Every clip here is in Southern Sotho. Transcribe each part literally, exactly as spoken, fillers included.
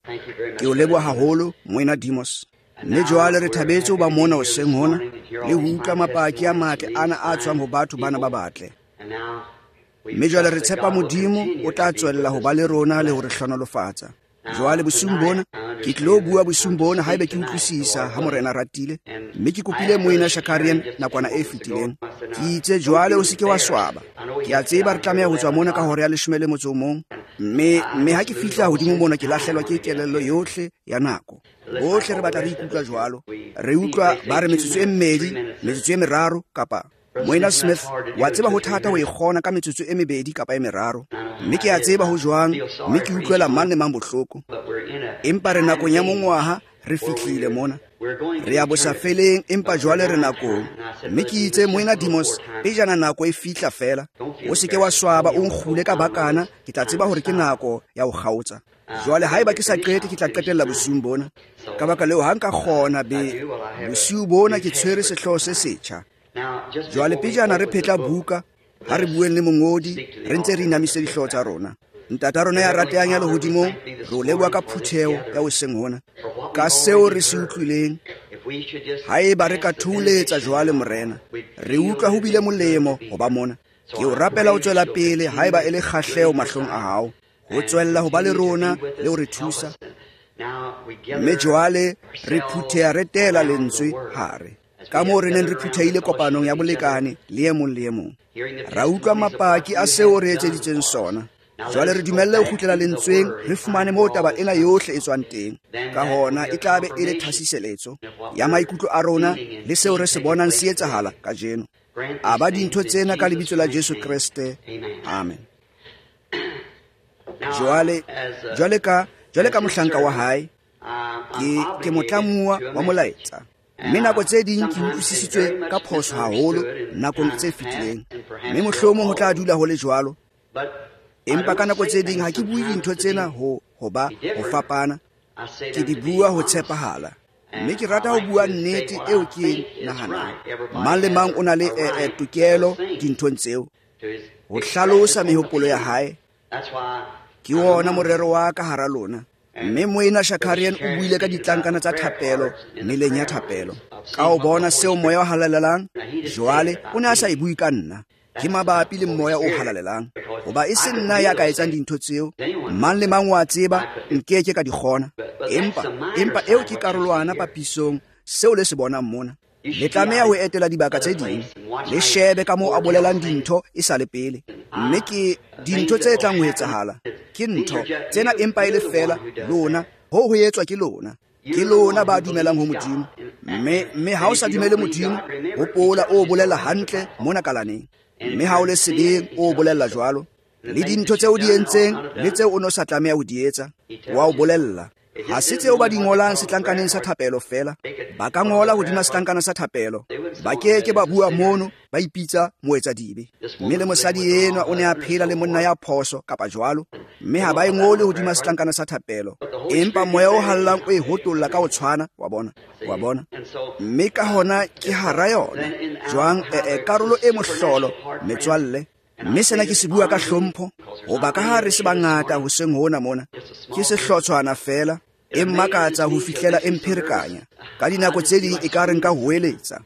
Ke o leboha haholo moena Demos. Mme jwale re thabetse ho ba mona hoseng hona le ho utlwa mapaki a matle ana a tswang ho batho bana ba batle. Mme jwale re tshepa Modimo o tla tswella ho ba le rona le ho re hlonolofatsa. Jwale bosung bona ke tlo bua bosung bona haebe ke utlwisisa ha Morena ratile. Mme ke kopile moena Shakarian nakwana e fetileng. Ke itse jwale o se ke wa swaba. Ke a tseba re tlameha ho tswa mona ka hore ya leshome le motso o mong. Mme mme ha ke fihla hodimo mona ke lahlelwa ke kelello yohle ya nako. Bohle re batla re ikutlwa jwalo. Re utlwa ba re metsotso e mmedi, metsotso e meraro kapa Moena Smith wa tseba ho thata ho ikgona ka metsotso e mebedi kapa e meraro. Mme ke a tseba ho jwang, mme ke utlwela mang le mang bohloko. Empa re nakong ya mongwaha re fihlile mona. Re a bosafeleng empa jwale re nakong. Mme ke itse moena Demos pejana nako e fihla fela. O se ke wa swaba o nkgule ka bakana, ke tla tseba hore ke nako ya ho kgaotsa. Jwale haeba ke sa qete ke tla qetella bosung bona. Ka baka leo ha nka kgona be bosiu bona ke tshwere sehloho se setjha. Jwale pejana re phetla buka ha re bueng le mongodi re ntse re inamise dihloho tsa rona. Ntata rona ya ratehang ya lehodimong re o leboha ka phutheho ya hoseng hona ka seo re se utlwileng. Haeba re ka thuletsa jwale Morena, re utlwa ho bile molemo ho ba mona. Ke o rapela ho tswela pele haeba e le kgahleho mahlong a hao, ho tswella ho ba le rona le ho re thusa. Mme jwale re phutheha re tela lentswe hare ka moo re neng re phuthehile kopanong ya bolekane le e mong le e mong. Ra utlwa mapaki a seo re etseditseng sona. Jwale re dumelle ho kgutlela lentsweng re fumane moo taba ena yohle e tswang teng. Ka hona e tla be e le thasiseletso ya maikutlo a rona le seo re se bonang se etsahala kajeno. A ba dintho tsena ka lebitso la Jesu Kriste. Amen. Jwale jwale ka jwale ka mohlanka wa hae ke ke motlamuwa wa molaetsa. Mme nako tse ding ke utlwisitswe ka phoso haholo nakong tse fetileng. Mme mohlomong ho tla dula ho le jwalo. Empa ka nako tse ding ha ke bue dintho tsena ho ho ba ho fapana. Ke di bua ho tshepahala. Mme ke rata ho bua nnete eo ke e nahanang. Mang le mang o na le e tokelo dinthong tseo. Ho hlalosa mehopolo ya hae. Ke wona morero wa ka hara lona. Mme moena Shakarian o buile ka ditlankana tsa thapelo meleng ya thapelo. Ka o bona seo moya o halalelang, jwale o ne a sa e bui ka nna. Ke mabapi le moya o halalelang. Hoba e se nna ya ka etsang dintho tseo, mang le mang wa tseba nkeke ka di kgona. Empa empa eo ke karolwana papisong seo le se bonang mona. Le tlameha ho etela dibaka tse ding, le shebe ka moo a bolelang dintho e sa le pele. Mme ke dintho tse tlang ho etsahala ke ntho tsena empa e le fela lona ho ho etswa ke lona. Ke lona ba dumelang ho Modimo. Mme mme ha o sa dumele Modimo, hopola o bolella hantle mona kalaneng. Mme ha o le sebeng o bolella jwalo. Le dintho tseo di entseng le tseo o no sa tlameha ho di etsa, wa o bolella. Ha se tseo ba di ngolang setlankaneng sa thapelo fela. Ba ka ngola hodima setlankana sa thapelo. Ba keke ba bua mono ba ipitsa moetsa dibe. Mme le mosadi enwa o ne a phela le monna ya phoso kapa jwalo. Mme ha ba e ngole hodima setlankana sa thapelo. Empa moya o hallang o e hotolla ka ho tshwana, wa bona. Wa bona. Mme ka hona ke hara yona. Jwang e karolo e mohlolo metswalle. Mme sena ke se bua ka hlompho hoba ka ha re se bangata hoseng hona mona. Ke se hlotshwana fela e mmakatsa ho fihlela emphirekanya ka dinako tse ding e ka re nka hoeletsa.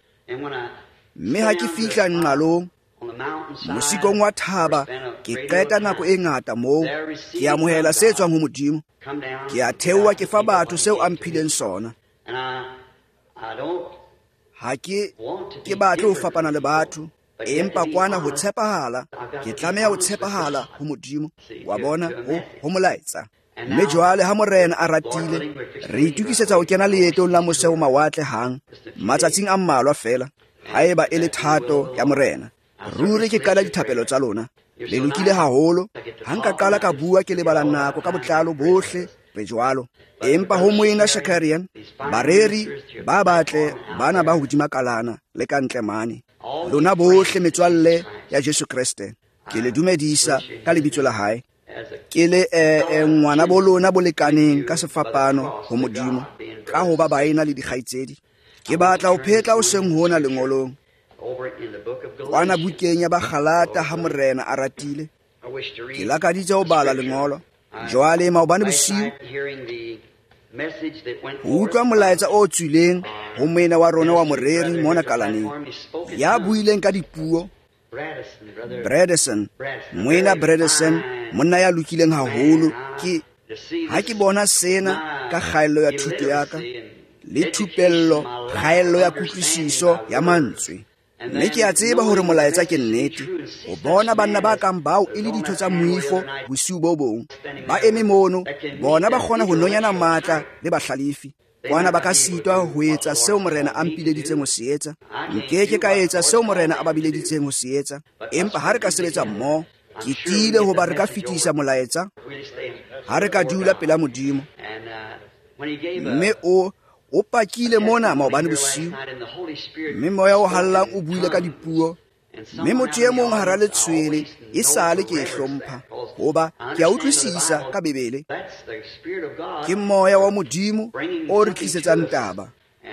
Mme ha ke fihla nqalong mosikong wa thaba ke qeta nako e ngata moo ke amohela se tswang ho Modimo. Ke a theoha ke fa batho seo a mphileng sona. Ha ke ke batle ho fapana le batho, empa kwana ho tshepahala ke tlameha ho tshepahala ho Modimo, wa bona ho ho molaetsa. Mme jwale ha Morena a ratile re itukisetsa ho kena leetong la moseo mawatle hang matsatsing a mmalwa fela. Haeba e le thato ya Morena, ruri ke qala dithapelo tsa lona. Le lokile haholo ha nka qala ka bua ke lebala nako ka botlalo bohle re jwalo. Empa ho moena Shakarian bareri ba batle bana ba hodima kalana le ka ntle mane. Lona bohle metswalle ya Jesu Kriste, ke le dumedisa ka lebitso la hae. Ke le ngwana bo lona bo lekaneng ka sefapano ho Modimo ka ho ba baena le dikgaitsedi. Ke batla ho phetla o seng hona lengolong kwana bukeng ya ba Galata ha Morena a ratile. Ke lakaditse ho bala lengolo Jwale maobane bosiu utlwa molaetsa o tswileng ho moena wa rona wa moreri mona Kalaneng ya buileng ka dipuo. Bredesen, moena Bredesen, monna ya lokileng haholo. Ke ha ke bona sena ka kgaello ya thuto ya ka le thupello kgaello ya kutlwisiso ya mantswe. Mme ke a tseba hore molaetsa ke nnete. O bona banna ba kang bao e le ditho tsa moifo bosiu bo bong ba eme mono, bona ba kgona ho nonyana matla le bahlalefi. Kwana ba ka sitwa ho etsa seo morena a mpileditseng ho se etsa. Nkeke ka etsa seo morena a ba bileditseng ho se etsa, empa ha re ka sebetsa mmoho, ke tiile ho ba re ka fetisa molaetsa ha re ka dula pela Modimo. Mme o o pakile mona maobane bosiu, mme moya o hallang o buile ka dipuo. Mme motho e mong hara letshwele e sale ke e hlompha, hoba ke a utlwisisa ka Bebele. Ke moya wa Modimo o re tlisetsang taba.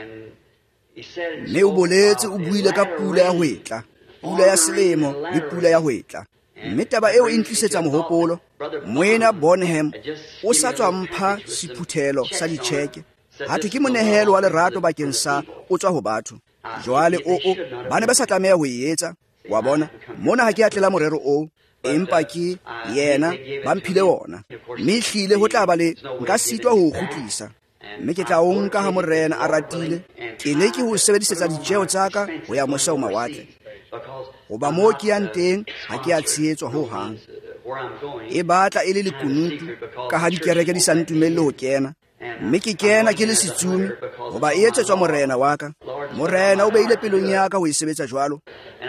Mme o boletse o buile ka pula ya hwetla, pula ya selemo le pula ya hwetla. Mme taba eo e ntlisetsa mohopolo. Moena Bonham o sa tswa mpha sephuthelo sa ditjheke. Hatho ke monehelo wa lerato bakeng sa o tswa ho batho. Jwale o o ba ne ba sa tlameha ho etsa. Wa bona mona ha ke atlela morero o, empa ke yena ba mphile wona. Mme hlile ho tla ba le nka sitwa ho kgutlisa. Mme ke tla o nka ha morena a ratile. Ke ne ke ho sebedisetsa ditjeo tsa ka ho ya mose ho mawatle. Hoba moo ke yang teng ha ke a tshehetswa ho hang. E batla e le lekunutu ka ha dikereke di sa ntumelle ho kena. Mme ke kena ke le setsumi hoba e etsetswa morena wa ka. Morena o beile pelong ya ka ho e sebetsa jwalo.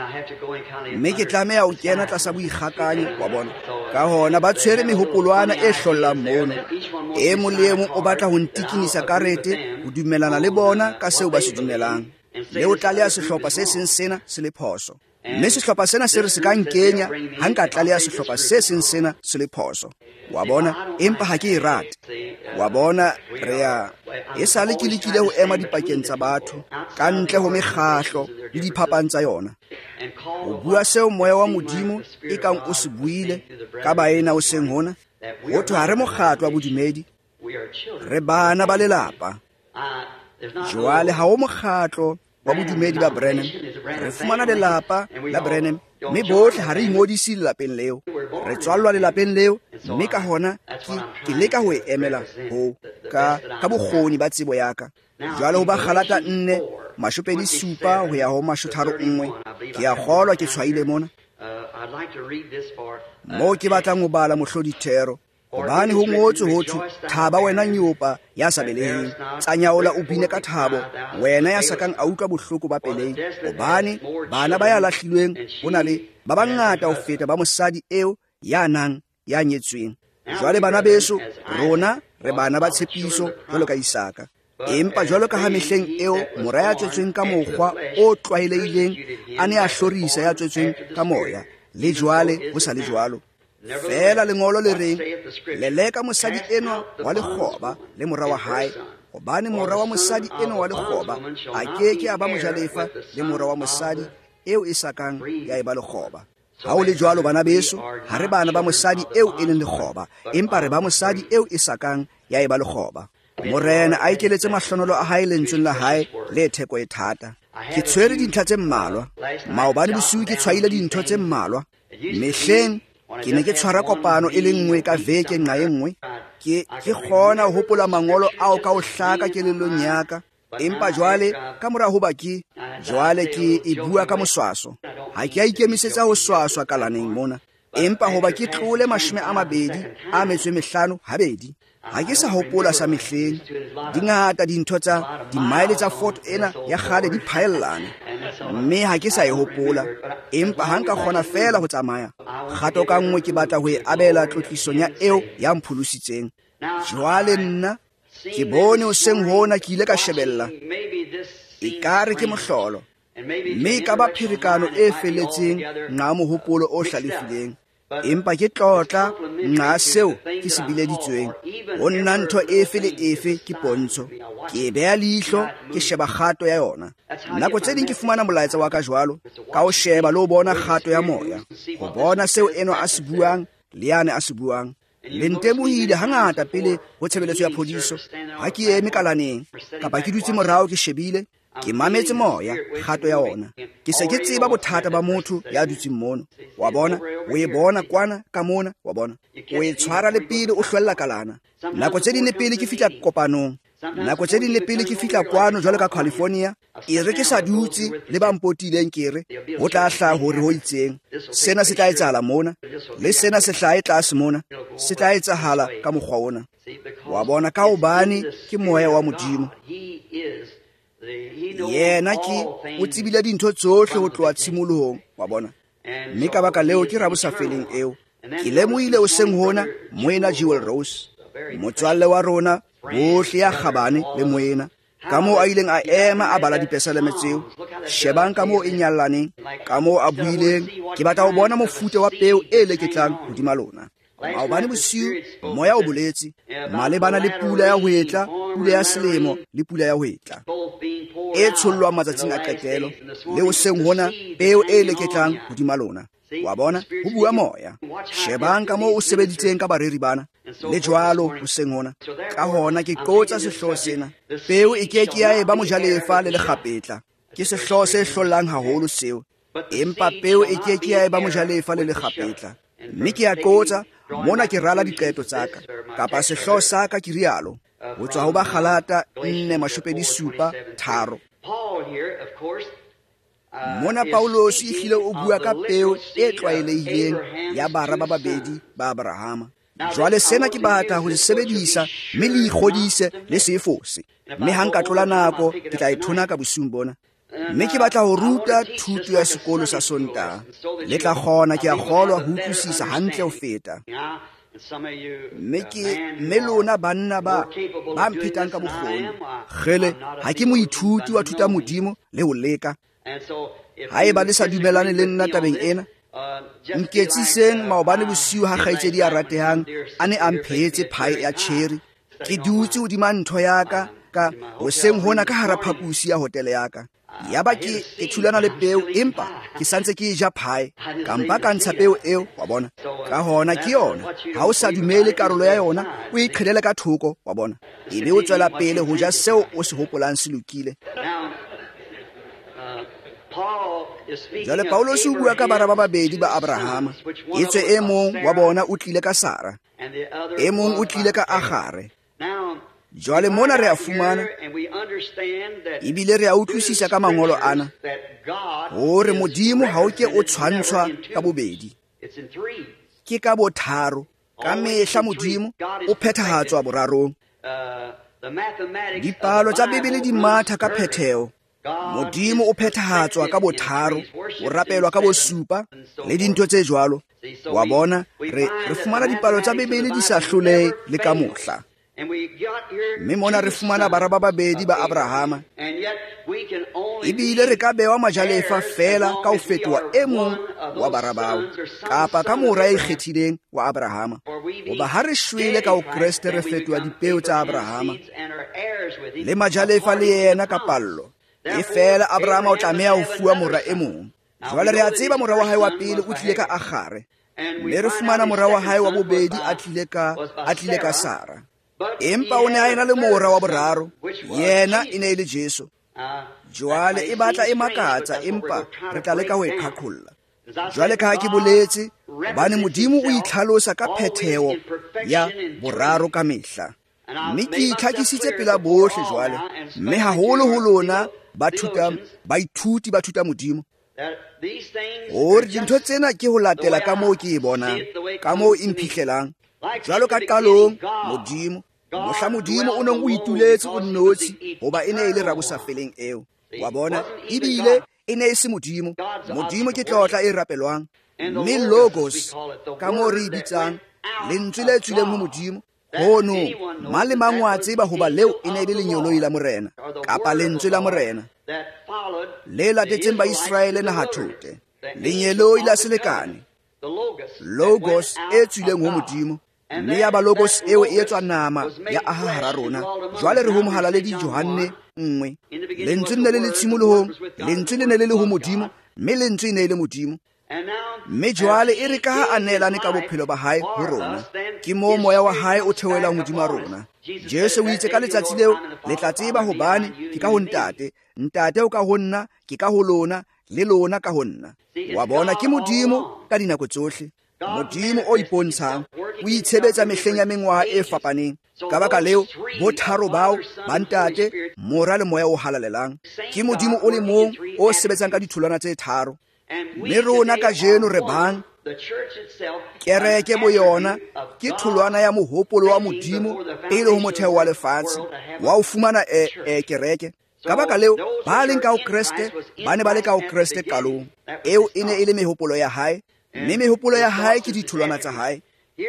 Mme ke tlameha ho kena tlasa boikgakanyo, wa bona. Ka hona ba tshwere mehopolwana e hlollang mono. E mong le e mong o batla ho ntikinisa karete ho dumelana le bona ka seo ba se dumelang. Le o tlaleha sehlopha se seng sena se le phoso. Mme sehlopha sena se re se ka nkenya ha nka tlaleha sehlopha se seng sena se le phoso. Wa bona, empa ha ke e rate. Wa bona, re ya e sale ke lekile ho ema dipakeng tsa batho ka ntle ho mekgahlo le diphapang tsa yona. O bua seo moya wa Modimo e kang o se buile ka baena o seng hona. Ho thwe ha re mokgatlo wa bodumedi, re bana ba lelapa. Jwale ha o mokgatlo wa bodumedi ba Branham. Re fumana lelapa la Branham, mme bohle ha re ingodisi lelapeng leo. Re tswallwa lelapeng leo, mme ka hona ke leka ho emela ho ka ka bokgoni ba tsebo ya ka. Jwale ho ba Galata nne mashopedi supa ho ya ho mashotharo nngwe. Ke a kgolwa ke tshwaile mona. Mo ke batlang ho bala mohlodi thero. Hobane ho ngotswe ho thwe, thaba wena nyopa ya sa beleheng, tsanyaola o bine ka thabo wena ya sakang a utlwa bohloko ba pelehi. Hobane bana ba ya lahlilweng ho na le ba bangata ho feta ba mosadi eo ya nang ya nyetsweng. Jwale bana beso, rona re bana ba tshepiso jwalo ka Isaka. Empa jwalo ka ha mehleng eo mora ya tswetsweng ka mokgwa o tlwaelehileng a ne a hlorisa ya tswetsweng ka moya, le jwale ho sa le jwalo. Fela lengolo le reng, leleka mosadi enwa wa lekgoba le mora wa hae, hobane mora wa mosadi enwa wa lekgoba a keke a ba mojalefa le mora wa mosadi eo e sakang ya e ba lekgoba. Ha o le jwalo bana beso, ha re bana ba mosadi eo e leng lekgoba, empa re ba mosadi eo e sakang ya e ba lekgoba. Morena a ikeletse mahlonolo a hae lentsweng la hae le theko e thata. Ke tshwere dintlha tse mmalwa, maobane bosiu ke tshwaile dintho tse mmalwa. Mehleng ke ne ke tshwara kopano e le nngwe ka veke nqa e nngwe. Ke ke kgona ho hopola mangolo ao ka ho hlaka kelellong ya ka. Empa jwale ka mora ho ba ke jwale ke e bua ka moswaso. Ha ke a ikemisetsa ho swaswa Kalaneng mona, empa hoba ke tlole mashome a mabedi a metso e mehlano habedi. Ha ke sa hopola sa mehleng. Dingata dintho tsa dimaile tsa Fort ena ya kgale di phaellana, mme ha ke sa e hopola. Empa ha nka kgona fela ho tsamaya kgato ka nngwe ke batla ho e abela tlotlisong ya eo ya mphulusitseng. Jwale nna ke bone o seng hona ke ile ka shebella e kare ke mohlolo, mme ka ba pherekano e felletseng nqa mohopolo o hlalefileng. Empa ke tlotla nqa seo ke se bileditsweng. Ho nna ntho efe le efe ke pontsho, ke beha leihlo ke sheba kgato ya yona. Nako tse ding ke fumana molaetsa wa ka jwalo ka ho sheba le ho bona kgato ya moya, ho bona seo eno a se buang le yane a se buang. le ntemohile hangata pele ho tshebeletso ya phodiso ha ke eme kalaneng kapa ke dutse morao ke shebile ke mametse moya kgato ya ona ke se ke tseba bothata ba motho ya dutseng mono wa bona o e bona kwana ka mona wa bona o e tshwara le pele o hlwella kalana nako tse ding pele ke fitla kopanong nako tse ding pele ke fitla kwano jwalo ka California e re ke sa dutse le ba mpotileng kere ho tla hla hore ho itseng sena se tla etsahala mona le sena se hlae tlase mona se tla etsahala ka mokgwa ona wa bona ka hobane ke moya wa Modimo yena ke o tsebile dintho tsohle ho tloa tshimolohong wa bona mme ka baka leo ke rabosa feleng eo ke lemohile o seng hona moena Jewel Rose motswalle wa rona bohle ya kgabane le moena ka moo a ileng a ema a bala dipeseleme tseo shebang ka moo e nyallaneng ka moo a buileng ke batla ho bona mofuta wa peo e leketlang hodima lona maobane bosiu moya o boletse malebana le pula ya ho etla pula ya selemo le pula ya ho etla e tshollwa matsatsing a qetelo le ho seng hona peo e leketlang hodima lona wa bona ho bua moya shebang ka moo o sebeditseng ka bareri bana le jwalo ho seng hona ka hona ke qotsa sehloho sena peo e ke ke ya e ba mojalefa le lekgapetla ke sehloho se hlollang haholo seo empa peo e ke ke ya e ba mojalefa le lekgapetla mme ke ya qotsa mona ke rala diqeto tsaka kapa sehloho sa ka ke rialo ho tswa ho ba Galata nne mashopedi supa tharo mona Paulos e hlile o bua ka peo e tlwaelehileng ya bara ba babedi ba Abrahama jwale sena ke batla ho se sebedisa mme le ikgodise le sefose mme ha nka tlola nako ke tla ithona ka bosung bona mme ke batla ho ruta thuto ya sekolo sa Sontaha le tla kgona ke a kgolwa ho utlwisisa hantle ho feta mme ke mme lona banna ba ba mphetang ka bokgoni gele ha ke moithuti wa thuta Modimo le ho leka ha eba le sa dumelane le nna tabeng ena nketsiseng maobane bosiu ha kgaitsedi a ratehang a ne a mphetse phae ya cherry ke dutse hodima ntho ya ka ka hoseng hona ka hara phapusi ya hotele ya ka yaba ke ke thulana le peo empa ke santse ke ja phae kampa ka ntsha peo eo wa bona ka hona ke yona ha o sa dumele karolo ya yona o iqhelele ka thoko wa bona ebe o tswela pele ho ja seo o se hopolang se lokile jale Paulos o bua ka bara ba babedi ba Abrahama etswe e mong wa bona o tlile ka Sara e mong o tlile ka Agare jwale mona re a fumana ebile re a utlwisisa ka mangolo ana hore Modimo ha o ke o tshwantshwa ka bobedi ke ka botharo ka mehla Modimo o phethahatswa borarong dipalo tsa Bibele di matha ka phetheo Modimo o phethahatswa ka botharo o rapelwa ka bosupa le dintho tse jwalo wa bona re re fumana dipalo tsa Bibele di sa hlolehe le ka mohla mme mona re fumana bara ba babedi ba Abrahama ebile re ka bewa majalefa fela ka ho fetoha e mong wa bara bao kapa ka mora e ikgethileng wa Abrahama hoba ha re shwele ka ho Kriste re fetoha dipeo tsa Abrahama le majalefa le yena ka pallo e fela Abrahama o tlameha ho fuwa mora e mong jwale re a tseba mora wa hae wa pele o tlile ka Agare mme re fumana mora wa hae wa bobedi a tlile ka a tlile ka Sara empa o ne a ena le mora wa boraro yena e ne e le Jesu jwale e batla e makatsa empa re tla leka ho e qhaqholla jwale ka ha ke boletse bane Modimo o itlhalosa ka phetheo ya boraro ka mehla mme ke itlhakisitse pela bohle jwale mme haholo ho lona ba thuta ba ithuti ba thuta Modimo hore dintho tsena ke ho latela ka moo ke e bonang ka moo e mphihlelang jwalo ka qalong Modimo mohla Modimo o neng o ituletse o nnotshi hoba e ne e le rabosafeleng eo wa bona ebile e ne e se Modimo Modimo ke tlotla e rapelwang mme logos ka moo re bitsang lentswe le tswileng ho Modimo hono male mangwa tseba hoba leo e ne e le lenyoloi la morena kapa lentswe la morena le latetseng ba Israele na hathote lenyoloi la selekane logos e tswileng ho Modimo mme ya ba logos eo e etswa nama ya aha hara rona jwale re ho mohala le di Johanne nngwe lentswe ne le le tshimolohong lentswe le ne le le ho Modimo mme lentswe ne le Modimo mme jwale e re ka ha a neelane ka bophelo ba hae ho rona, ke moo moya wa hae o theohelang hodima rona. Jesu o itse ka letsatsi leo le tla tseba hobane ke ka ho ntate, ntate o ka ho nna, ke ka ho lona, le lona ka ho nna. Wa bona ke Modimo ka dinako tsohle, Modimo o ipontshang, o itshebetsa mehleng ya mengwaha e fapaneng. Ka baka leo bo tharo bao ba ntate, mora le moya o halalelang, ke Modimo o le mong o sebetsang ka ditholwana tse tharo. Mme rona ka jeno re bang kereke bo yona ke tholwana ya mohopolo wa Modimo pele ho motheo wa lefatshe wa ho fumana e, e kereke. Ka baka leo ba leng ka ho Kreste ba ne ba le ka ho Kreste qalong. Eo e ne e le mehopolo ya hae, mme mehopolo ya hae ke ditholwana tsa hae.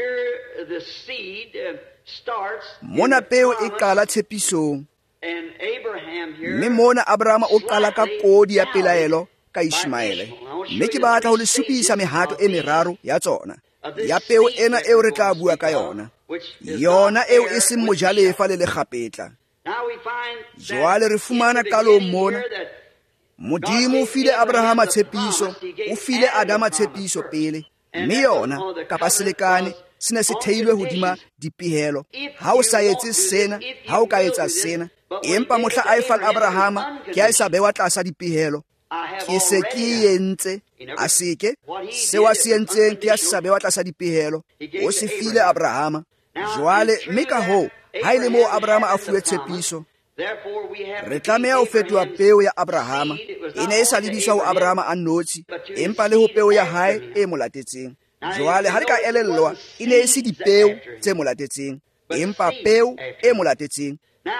Mona peo e qala tshepisong, mme mona Abrahama o qala ka kodi ya pelaelo ka Ishmaele. Mme ke batla ho le supisa mehato e meraro ya tsona ya peo ena eo re tla bua ka yona, yona eo e seng mojalefa le lekgapetla. Jwale re fumana qalong mona Modimo o file Abrahama tshepiso, o file Adama tshepiso pele, mme yona kapa selekane se ne se theilwe hodima dipehelo. Ha o sa etse sena, ha o ka etsa sena, empa mohla a e fang Abrahama ke a sa bewa tlasa dipehelo. Ke se ke entse a seke seo a se entseng ke a sa bewa tlasa dipehelo, o se file Abrahama. Jwale mme ka hoo ha ile moo Abrahama a fuwe tshepiso, re tlameha ho fetoha peo ya Abrahama. E ne e sa lebiswa ho Abrahama a nnotshi, empa le ho peo ya hae e mo latetseng. Jwale ha re ka elellwa, e ne e se dipeo tse mo latetseng, empa peo e mo latetseng.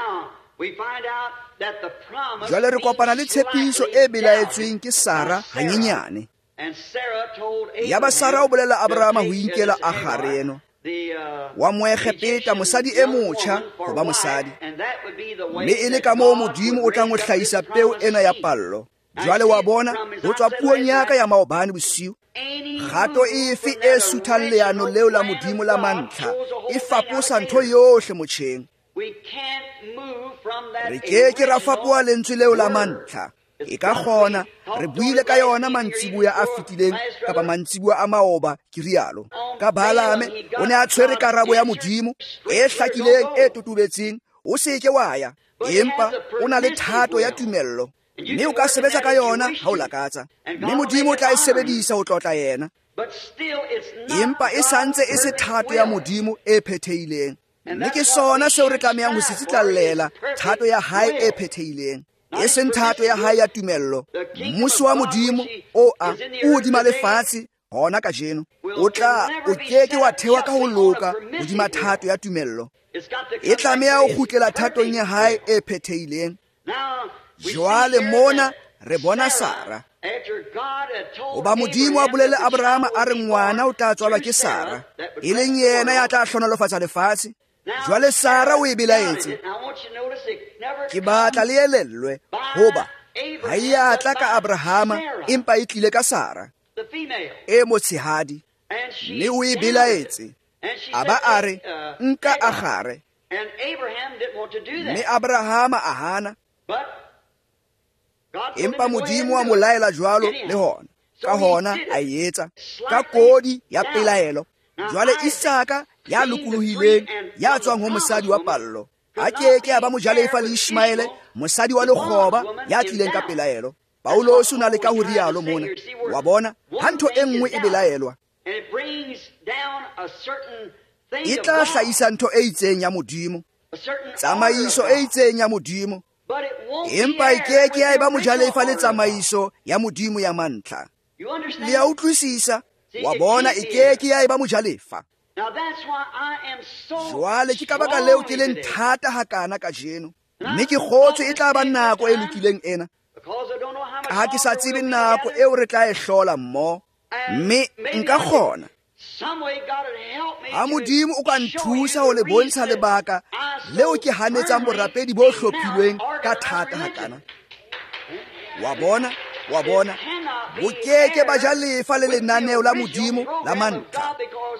Jwale re kopana le tshepiso e belaetsweng ke Sara hanyenyane. Yaba Sara o bolela Abrahama ho inkela Agare eno wa moegepeta, mosadi e motjha ho ba mosadi, mme e le ka moo Modimo o tlang ho hlahisa peo ena ya pallo. Jwale wa bona ho tswa puong ya ka ya maobane bosiu, kgato efe e suthang leano leo la Modimo la mantlha e faposa ntho yohle motjheng. Re ke ke ra fapoha lentswe leo la mantlha. E ka kgona re buile ka yona mantsibuya a fitileng kapa mantsibuya a maoba ke rialo. Ka Balame o ne a tshwere karabo ya Modimo e hlakileng e totobetseng, o se ke wa ya, empa o na le thato ya tumello, mme o ka sebetsa ka yona ha o lakatsa, mme Modimo o tla e sebedisa ho tlotla yena. Empa e santse e se thato ya Modimo e phethehileng, mme ke sona seo re tlamehang ho se tsitlallela, thato ya hae e phethehileng, e seng thato ya hae ya tumello. Mmuso wa Modimo o a o hodima lefatshe hona ka jeno, o tla o keke wa thewa ka ho loka hodima thato ya tumello. E tlameha ho kgutlela thatong ya hae e phethehileng. Jwale mona re bona Sara, hoba Modimo a bolele Abrahama a re ngwana o tla tswalwa ke Sara, e leng yena ya tla hlonolofatsa lefatshe. Jwale Sara o e belaetse. Ke batla le elellwe hoba ha e atla ka Abrahama, empa e tlile ka Sara e motshehadi, mme o e belaetse. Aba a re nka Agare, mme Abrahama a hana, empa Modimo wa mo laela jwalo le hona, ka hona a etsa ka kodi ya pelaelo. Jwale Isaka ya lokolohileng, ya tswang ho mosadi wa pallo, a keke a ba mojalefa le Ishmaele, mosadi wa lekgoba ya tlileng ka pelaelo. Paulos o na le ka ho rialo mona. Wa bona ha ntho e nngwe e belaelwa, e tla hlahisa ntho e itseng ya Modimo, tsamaiso e itseng ya Modimo, empa e keke ya eba mojalefa le tsamaiso ya Modimo ya mantlha. Le ya utlwisisa? Wa bona e keke ya eba mojalefa. Jwale ke ka baka leo ke leng thata hakana ka jeno, mme ke kgotswe e tla ba nako e lokileng ena, ka ha ke sa tsebe nako eo re tla e hlola mmoho. Mme nka kgona ha Modimo o ka nthusa ho le bontsha lebaka leo ke hanetsang borapedi bo hlophilweng ka thata hakana. Wa bona wa bona bo keke ba ja lefa le lenaneo la Modimo la mantlha,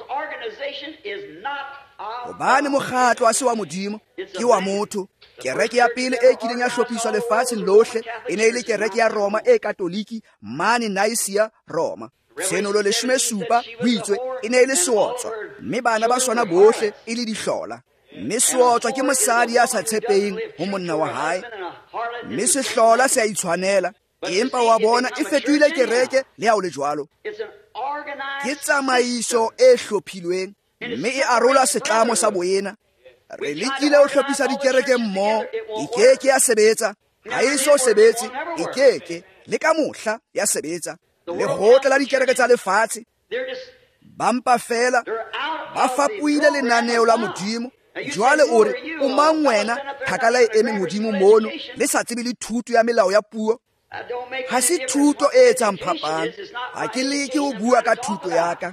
hobane mokgatlo a se wa Modimo, ke wa motho. Kereke ya pele e kileng ya hlophiswa lefatsheng lohle e ne e le kereke ya Roma e katoliki, mane Nicaea, Roma. Senolo leshome supa ho itswe e ne le seotswa, mme bana ba sona bohle e le dihlola. Mme seotswa ke mosadi ya sa tshepeng ho monna wa hae, mme sehlola se a itshwanela. Empa wa bona e fetohile kereke le ha o le jwalo. Ke tsamaiso e hlophilweng, mme e arola setlamo sa boyena. Re lekile ho hlophisa dikereke mmoho, e keke ya sebetsa. Ha e so sebetse, e keke le ka mohla ya sebetsa. Lekgotla la dikereke tsa lefatshe ba mpa fela, ba fapuile lenaneo la Modimo. Jwale o re o mang wena thakala e eme Modimo mono le sa tsebe le thuto ya melao ya puo? Ha se thuto e etsang phapang. Ha ke leke ho bua ka thuto ya ka,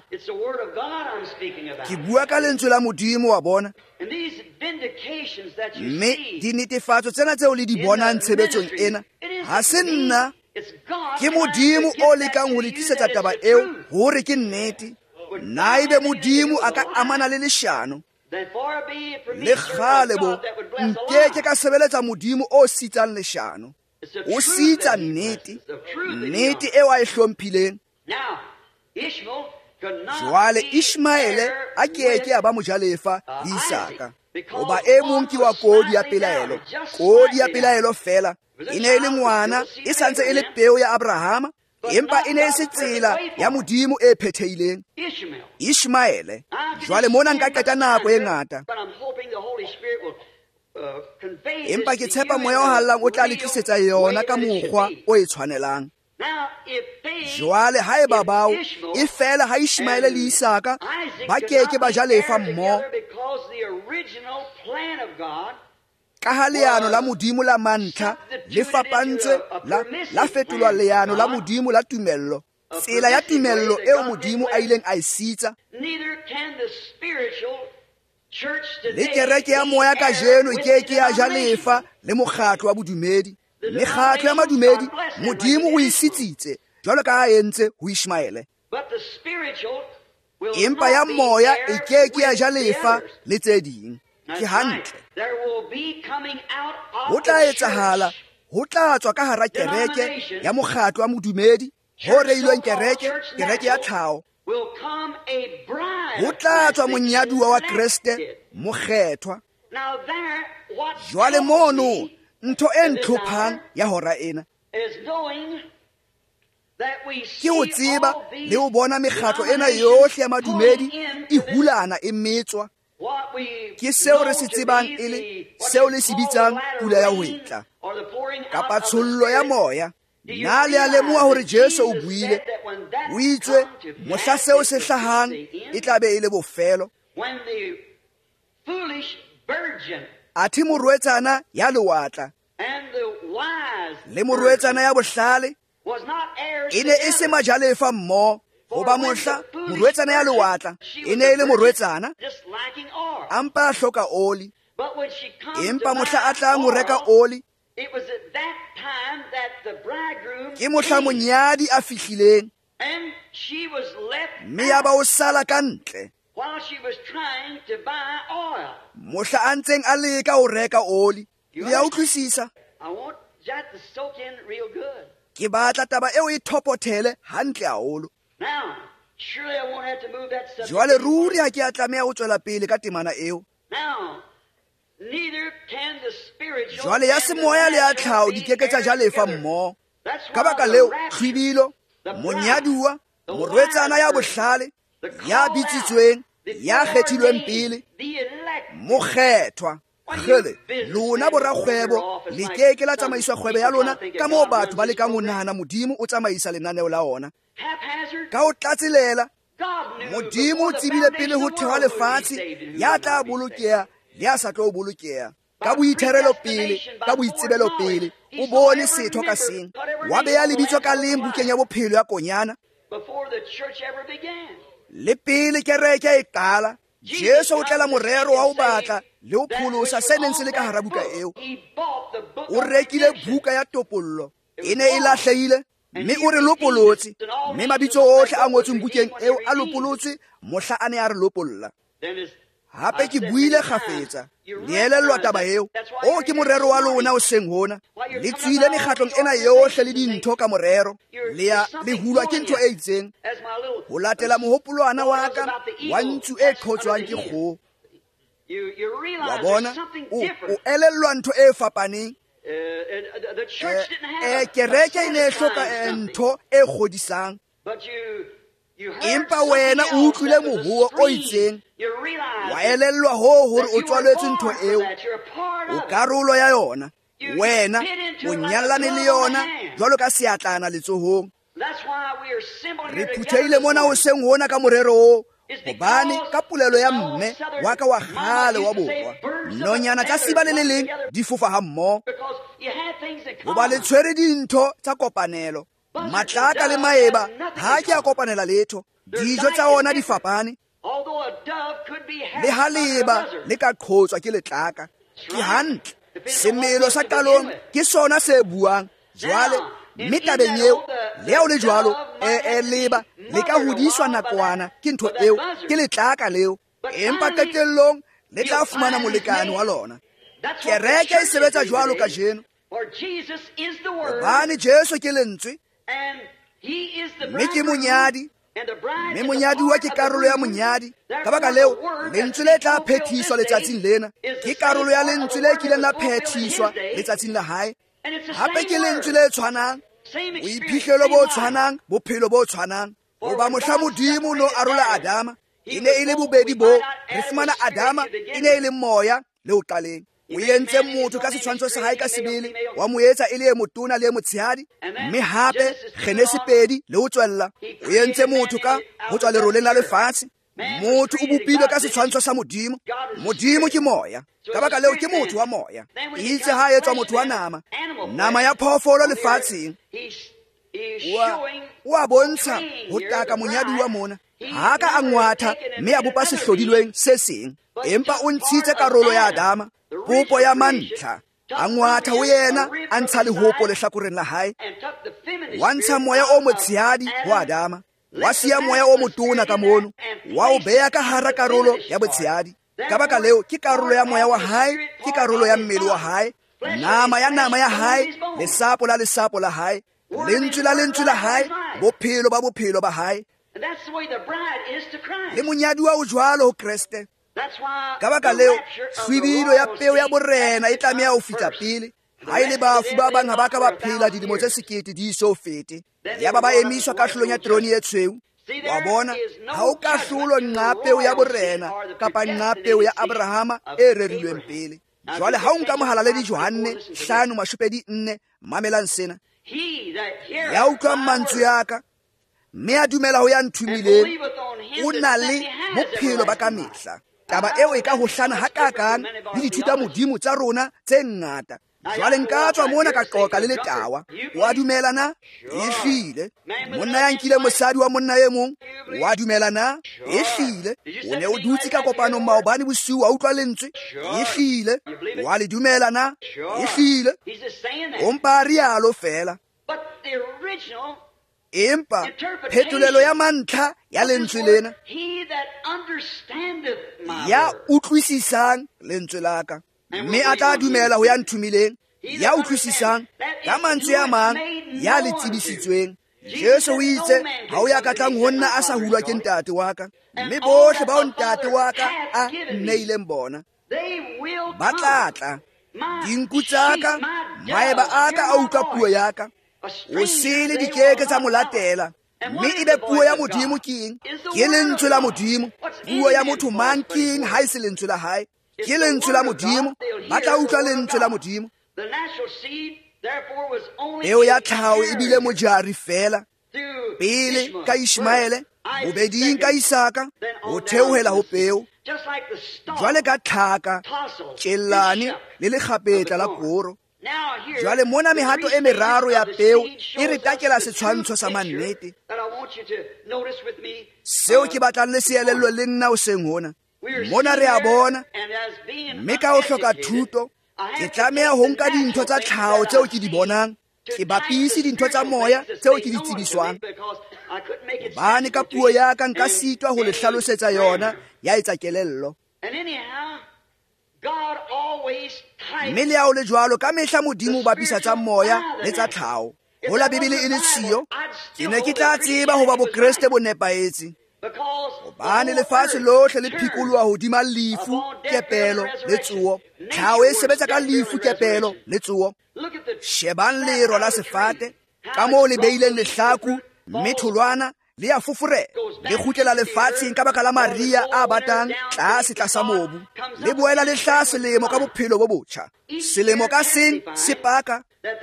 ke bua ka lentswe la Modimo, wa bona. Mme dinetefatso tsena tseo le di bonang tshebetsong ena, ha se nna, ke Modimo o lekang ho le tlisetsa taba eo hore ke nnete. Na ebe Modimo a ka amana le leshano, le kgale bo nkeke ka sebeletsa Modimo o sitsang leshano. O sitsa nnete, nnete eo a e hlomphileng. Jwale Ishmaele a keke a ba mojalefa le Isaka, hoba e mong ke wa kodi ya pelaelo. Kodi ya pelaelo fela e ne e le ngwana, e santse e le peo ya Abrahama, empa e ne e se tsela ya Modimo e phethehileng. Ishmaele. Jwale mona nka qeta nako e ngata, empa ke tshepa moya o hallang o tla le tlisetsa yona ka mokgwa o e tshwanelang. Jwale ha e ba bao e fela ha Ishmaele le Isaka ba keke ba jalefa mmoho, ka ha leano la Modimo la mantlha le fapantse la, la fetolwa leano la Modimo la tumello, tsela ya tumello eo Modimo a ileng a e sitsa. Le kereke ya moya ka jeno e keke ya jalefa le mokgatlo wa bodumedi. Mekgatlo ya madumedi Modimo o isitsitse jwalo ka a entse ho Ishmaele, empa ya moya e keke ya jalefa le tse ding. Ke hantle, ho tla etsahala, ho tla tswa ka hara kereke ya mokgatlo wa modumedi ho reilweng kereke, kereke ya tlhaho. Ho tla tswa monyaduwa wa Kriste, mokgethwa. Jwale mono ntho e ntlhophang ya hora ena ke ho tseba le ho bona mekgatlo ena yohle ya madumedi e hulana e metswa. Ke seo re se tsebang e le seo le se bitsang pula ya hwetla kapa tshollo ya moya. Na le a lemoha hore Jesu o buile, o itswe mohla seo se hlahang e tla be e le bofelo. Athe morwetsana ya lewatla le morwetsana ya bohlale e ne e se majalefa mmoho, hoba mohla morwetsana ya lewatla e ne e le morwetsana a mpa a hloka oli, empa mohla a tlang ho reka oli ke mohla monyadi a fihlileng, mme ya ba o sala ka ntle mohla a ntseng a leka ho reka oli. Le ya utlwisisa? Ke batla taba eo e thopothele hantle haholo. Jwale ruri ha ke a tlameha ho tswela pele ka temana eo. Jwale ya semoya le ya tlhaho di keke tsa jalefa mmoho. Ka baka leo hlwibilo, monyaduwa, morwetsana ya bohlale, ya bitsitsweng, ya kgethilweng pele, mokgethwa. Kgele, lona borakgwebo le keke la tsamaiswa kgwebo ya lona ka moo batho ba lekang ho nahana Modimo o tsamaisa lenaneo la ona. Ka ho tlatselela, Modimo o tsebile pele ho thewa lefatshe ya tla bolokeha le ya sa tlo bolokeha. Ka boitherelo pele, ka boitsebelo pele, o bone setho ka seng. Wa beha lebitso ka leng bukeng ya bophelo ya konyana. Le pele kereke e qala, Jesu o tlela morero wa ho batla le ho pholosa se neng se le ka hara buka eo. O rekile buka ya topollo, e ne e lahlehile, mme o re lopolotse, mme mabitso ohle a ngotsweng bukeng eo a lopolotswe mohla a ne a re lopolla. hape ke buile kgafetsa leelellwa taba eo o ke morero wa lona o seng hona le tswile mekgatlong ena yohle le dintho ka morero le ya le hulwa ke ntho e itseng ho latela mohopolwana wa ka wa ntsu e qhotswang ke kgo wa bona o elellwa ntho e fapaneng eh kereke ine hloka ntho e kgodisang empa wena o utlwile mohuo o itseng wa elellwa ho hore o tswaletswe ntho eo o karolo ya yona wena o nyallane le yona jwalo ka seatlana letsohong re phutheile mona o seng hona ka morero o hobane ka polelo ya mme wa ka wa kgale wa borwa nonyana tsa siba le le leng di fofa ha mmoho hoba le tshwere dintho tsa kopanelo matlaka le maeba ha ke a kopanela letho dijo tsa ona di fapane le ha leba le ka qhotswa ke letlaka ke hantle semelo sa qalong ke sona se buang jwale mme tabeng eo leo le jwalo e leba le ka hodiswa nakwana ke ntho eo ke letlaka leo empa qetellong le tla fumana molekane wa lona kereke e sebetsa jwalo ka jeno hobane Jesu ke lentswe mme ke monyadi mme monyadi wa ke karolo ya monyadi ka baka leo lentswe le tla phethiswa letsatsing lena ke karolo ya lentswe le kileng la phethiswa letsatsing la hae hape ke lentswe le tshwanang boiphihlelo bo tshwanang bophelo bo tshwanang hoba mohla modimo no arola Adama e ne e le bobedi bo re fumana Adama e ne e le moya le o qaleng o entse motho ka setshwantsho sa hae ka sebele wa mo etsa e le e motona le e motshehadi mme hape Genesis pedi le ho tswella o entse motho ka ho tswa leroleng la lefatshe motho o bopilwe ka setshwantsho sa modimo modimo ke moya ka baka leo ke motho wa moya itse ha etswa motho wa nama nama ya phoofolo lefatsheng wa bontsha ho taka monyadi wa mona ha ka angwatha mme a bopa sehlodilweng se seng empa o ntshitse karolo ya Adama popo ya mantlha angwatha ho yena a ntsha lehopo lehlakoreng la hae wa ntsha moya o motshehadi wa Adama wa siya moya o motona ka mono wa o beya ka hara karolo ya botshehadi ka baka leo ke karolo ya moya wa hae ke karolo ya mmele wa hae nama ya nama ya hae lesapo la lesapo la hae lentswe la lentswe la hae bophelo ba bophelo ba hae le monyadi wa o jwalo ho Kriste ka baka leo hlwibilo ya peo ya borena e tlameha ho fihla pele ha ile bafu ba bang ha ba ka ba phela dilemo tse sekete di so fete ya ba ba emiswa kahlolong ya troni e tshweu wa bona ha o kahlulo nqa peo ya borena kapa nqa peo ya Abrahama e rerilweng pele jwale ha o nka mohala le di Johanne hlano mashopedi nne mamelang sena ya utlwa mantswe ya ka mme a dumela ho ya nthumileng o na le bophelo ba ka mehla taba eo e ka hohlana ha kakang le dithuta modimo tsa rona tse ngata jwale nka tswa mona ka qoqa le letawa wa dumela na e hlile monna ya nkile mosadi wa monna e mong wa dumela na e hlile o ne o dutse ka kopano maobane bosiu wa utlwa lentswe e hlile wa le dumela na e hlile o mpa rialo fela empa phetolelo ya mantlha ya lentswe lena ya utlwisisang lentswe la ka mme a tla dumela ho ya nthumileng ya utlwisisang ka mantswe a mang ya le tsebisitsweng Jesu o itse ha o ya ka tlang ho nna a sa hulwa ke ntate wa ka mme bohle ba ntate wa ka a nneileng bona ba tlatla dinku tsa ka maeba a ka a utlwa puo ya ka o sele dikeke tsa molatela mme ebe puo ya modimo ke eng ke lentswe la modimo puo ya motho mang ke eng ha e se lentswe la hae ke lentswe la modimo ba tla utlwa lentswe la modimo eo ya tlhaho e bile mojari fela pele ka Ishmaele bobeding ka Isaka ho theohela ho peo jwale ka tlhaka tjellane le lekgapetla la koro jwale mona mehato e meraro ya peo e re takela setshwantsho sa mannete seo ke batlang le seelello le nna o seng hona mona re a bona mme ka ho hloka thuto ke tlameha ho nka dintho tsa tlhaho tseo ke di bonang ke bapise dintho tsa moya tseo ke di tsebiswang bane ka puo ya ka nka sitwa ho le hlalosetsa yona ya etsa kelello mme le ao le jwalo ka mehla modimo o bapisa tsa moya le tsa tlhaho. Hola Bibele e le siyo, ke ne ke tla tseba hoba bokreste bo nepaetse. Hobane lefatshe lohle le phikoloha hodima lefu, kepelo le tsuo. Tlhaho e sebetsa ka lefu, kepelo le tsuo. Shebang lero la sefate, ka moo le beileng lehlaku, mme tholwana le a fofore. Le kgutlela lefatsheng ka baka la maria a batang tlase tlasa mobu. Le boela le hlaha selemo ka bophelo bo botjha. Selemo ka seng se paka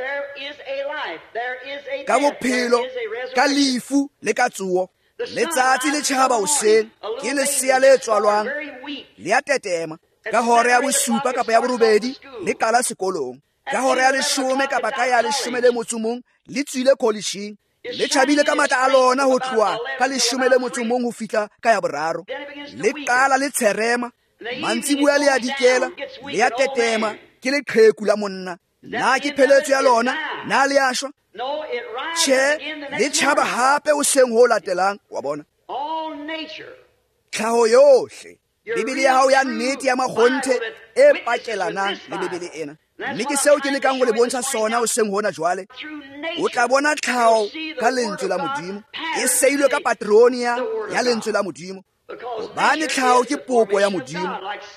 ka bophelo, ka lefu le ka tsuo. Letsatsi le tjhaba hoseng, ke lesea le tswalwang le a tetema. Ka hora ya bosupa kapa ya borobedi le qala sekolong. Ka hora ya leshome kapa ka ya leshome le motso mong le tswile kolishing. Le tjhabile ka matla a lona ho tloha ka leshome le motso mong ho fihla ka ya boraro. Le qala le tsherema, mantsibuya le a dikela, le a tetema ke leqheku la monna. Na ke pheletso ya lona, na le a shwa? Tjhe, le tjhaba hape hoseng ho latelang, wa bona. Tlhaho yohle, Bibele ya hao ya nnete ya makgonthe e pakelanang le Bibele ena. Mme ke seo ke lekang ho le bontsha sona hoseng hona jwale. O tla bona tlhaho ka lentswe la Modimo, e seilwe ka patronia ya lentswe la Modimo. Hobane tlhaho ke popo ya Modimo.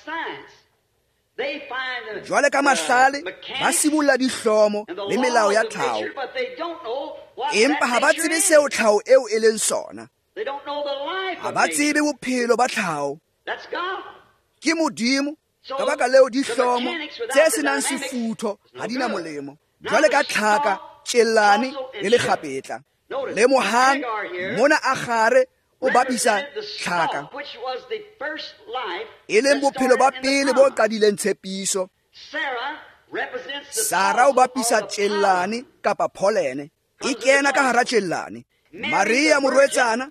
Jwale ka mahlale ba sibulla dihlomo le melao ya tlhaho, empa ha ba tsebe seo tlhaho eo e leng sona. Ha ba tsebe bophelo ba tlhaho. Ke Modimo, ka baka leo dihlomo tse senang sefutho ha di na molemo. Jwale ka tlhaka, tjellane le lekgapetla. Le mohang mona a gare o bapisa tlhaka, e leng bophelo ba pele bo qadileng tshepiso. Sara o bapisa tjellane kapa polene, e kena ka hara tjellane. Maria morwetsana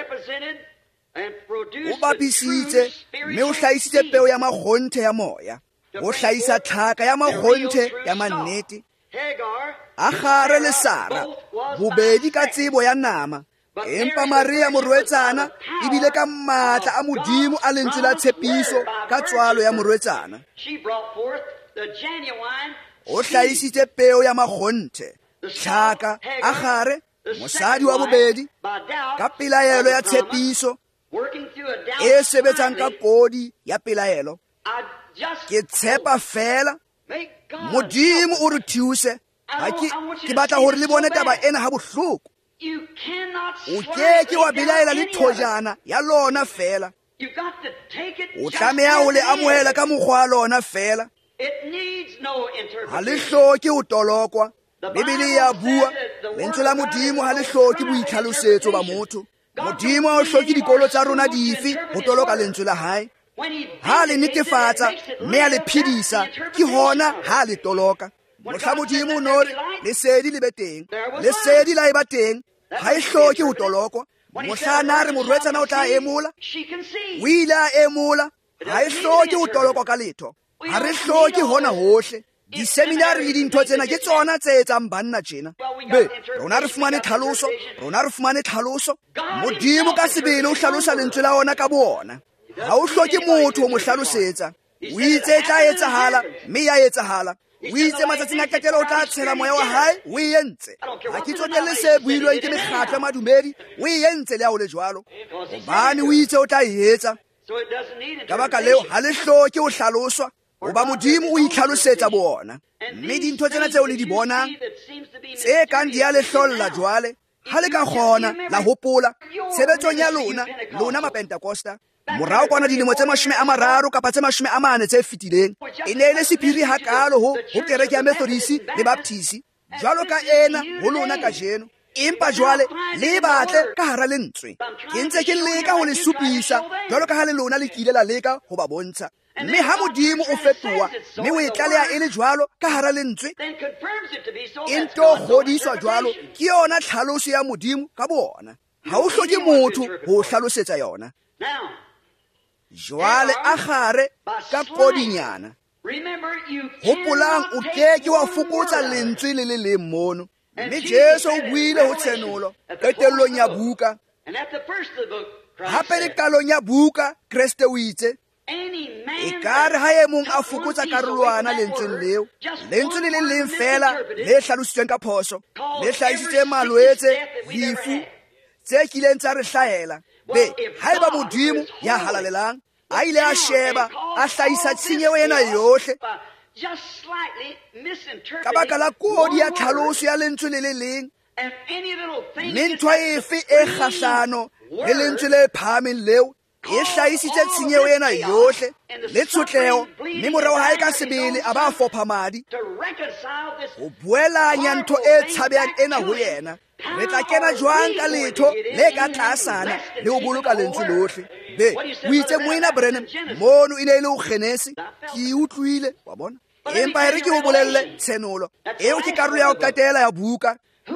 o bapisitse mme o hlahisitse peo ya makgonthe ya moya, o hlahisa tlhaka ya makgonthe ya mannete. Agare le Sara bobedi ka tsebo ya nama, empa Maria morwetsana e bile ka matla a Modimo a lentswe la tshepiso ka tswalo ya morwetsana. O hlahisitse peo ya makgonthe, tlhaka, Agare mosadi wa bobedi, ka pelaelo ya tshepiso e sebetsang ka kodi ya pelaelo. Ke tshepa fela Modimo o re thuse. Ha ke ke batla hore le bone taba ena ha bohloko. O ke ke wa belaela le thojana ya lona fela. O tlameha ho le amohela ka mokgwa lona fela. Ha le hloke ho tolokwa. Bibele ya bua, lentswe la Modimo ha le hloke boitlhalosetso ba motho. Modimo ha o hloke dikolo tsa rona dife ho toloka lentswe la hae. Ha le netefatsa mme a le phedisa, ke hona ha le toloka. Mohla Modimo no re lesedi le be teng, lesedi la e ba teng, ha e hloke ho tolokwa. Mohla na re morwetsana o tla emola, o ile a emola, ha e hloke ho tolokwa ka letho. Ha re hloke hona hohle. Diseminari le dintho tsena ke tsona tse etsang banna tjena. Be, rona re fumane tlhaloso, rona re fumane tlhaloso. Modimo ka sebele o hlalosa lentswe la ona ka bona. Ha o hloke motho o mo hlalosetsa. O itse e tla etsahala, mme ya etsahala. O itse matsatsing a qetelo o tla tshela moya wa hae, o e entse. Ha ke tsotelle se builweng ke mekgatlo ya madumedi, o e entse le ha o le jwalo. Hobane o itse o tla e etsa. Ka baka leo ha le hloke ho hlaloswa. Hoba Modimo o itlhalosetsa bona. Mme dintho tsena tseo le di bonang tse kang di a le hlolla jwale, ha le ka kgona la hopola tshebetsong ya lona, lona mapentekosta, morao kwana dilemo tse mashome a mararo kapa tse mashome a mane tse fetileng, e ne e le sephiri hakalo ho ho kereke ya Methodisi le Baptisi, jwalo ka ena ho lona kajeno. Empa jwale le batle ka hara lentswe. Ke ntse ke leka ho le supisa jwalo ka ha le lona le kile la leka ho ba bontsha. Mme ha Modimo o fetoha, mme o e tlaleha e le jwalo ka hara lentswe, e nto kgodiswa jwalo ke yona tlhaloso ya Modimo ka bona. Ha o hloke motho ho hlalosetsa yona. Jwale Agare ka kodinyana, hopolang o keke wa fokotsa lentswe le le leng mono. Mme Jesu o buile ho tsenolo qetellong ya buka. Hape le qalong ya buka Kriste o itse, e kare ha e mong a fokotsa karolwana lentsweng leo, lentswe le leng leng fela le hlalositsweng ka phoso, le hlahisitse malwetse, lefu tse kileng tsa re hlahela. Be ha eba Modimo ya halalelang a ile a sheba a hlahisa tshenyeho ena yohle ka baka la kodi ya tlhaloso ya lentswe le le leng, mme ntho efe e kgahlano le lentswe le phahameng leo e hlahisitse tshenyeho ena yohle le tshotleho, mme morao ha e ka sebele a ba fopha madi ho buelanya ntho e tshabehang ena ho yena. Re tla kena jwang ka letho le ka tlasana le ho boloka lentswe lohle. Be o itse moena Branham mono e ne e le ho kgenese, ke utlwile wa bona, empa e re ke ho bolelle tshenolo eo ke karolo ya ho qetela ya buka.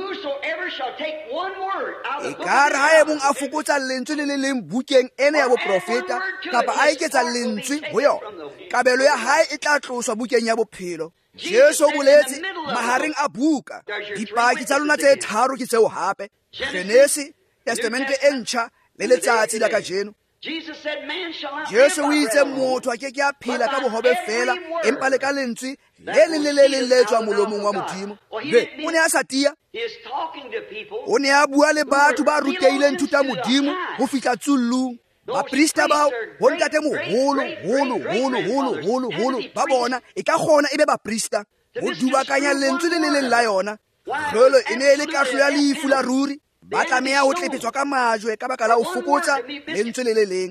E kare ha e mong a fokotsa lentswe le le leng bukeng ena ya boprofeta kapa a eketsa lentswe ho yona, kabelo ya hae e tla tloswa bukeng ya bophelo. Jesu o boletse mahareng a buka. Dipaki tsa lona tse tharo ke tseo hape, Genesi, Testamente e ntjha le letsatsi la kajeno. Jesu o itse motho a ke ke a phela ka bohobe fela, empa le ka lentswe le leng le le leng le tswa molomong wa Modimo. Be o ne a sa tia, o ne a bua le batho ba rutehileng thuta Modimo ho fihla tsullung. Baprista bao ho ntate moholo holo holo holo holo holo ba bona e ka kgona ebe baprista ho dubakanya lentswe le le leng la yona. Kgolo e ne le kahlo ya lefu la ruri, ba tlameha ho tlepetswa ka majwe ka baka la ho fokotsa lentswe le le leng,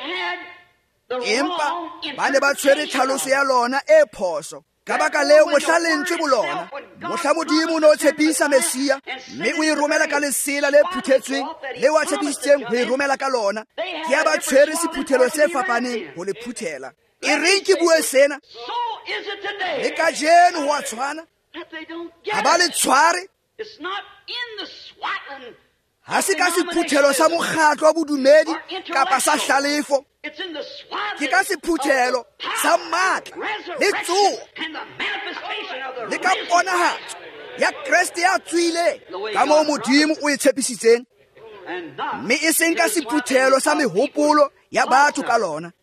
empa ba ne ba tshwere tlhaloso ya lona e phoso. Ka baka leo mohla lentswe bolona, mohla Modimo o ne o tshepisa Mesia, mme o e romela ka lesela le phuthetsweng leo a tshepisitseng ho e romela ka lona, ke ya ba tshwere sephuthelo se fapaneng ho le phuthela. E reng ke bue sena? Le kajeno ho a tshwana, ha ba le tshware. Ha se ka sephuthelo sa mokgatlo wa bodumedi kapa sa hlalefo, ke ka sephuthelo sa matla le tsoho le ka ponahatso ya Kreste ya tswile ka moo Modimo o e tshepisitseng, mme e seng ka sephuthelo sa mehopolo ya batho ka lona.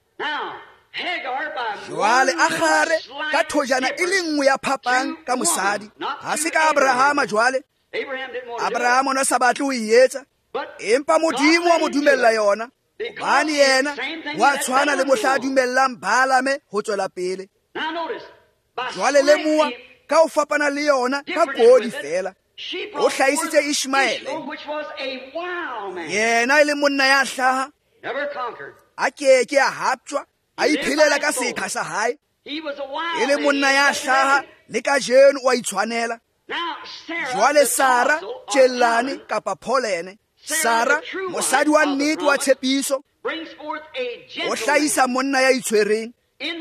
Jwale Agare ka thojana e le nngwe ya phapang ka mosadi, ha se ka Abrahama. Jwale Abrahama o ne sa batle ho e etsa, empa Modimo wa mo dumella yona, hobane yena wa tshwana le mohla a dumellang Baalame ho tswela pele. Jwale le mua ka ho fapana le yona ka kodi fela, o hlahisitse Ishmaele, yena e le monna ya hlaha, a keke a haptjwa, a iphelela ka sekha sa hae, e le monna ya hlaha le kajeno o a itshwanela. Jwale Sara tjellane kapa Pholene, Sara mosadi wa nnete wa tshepiso, o hlahisa monna ya itshwereng,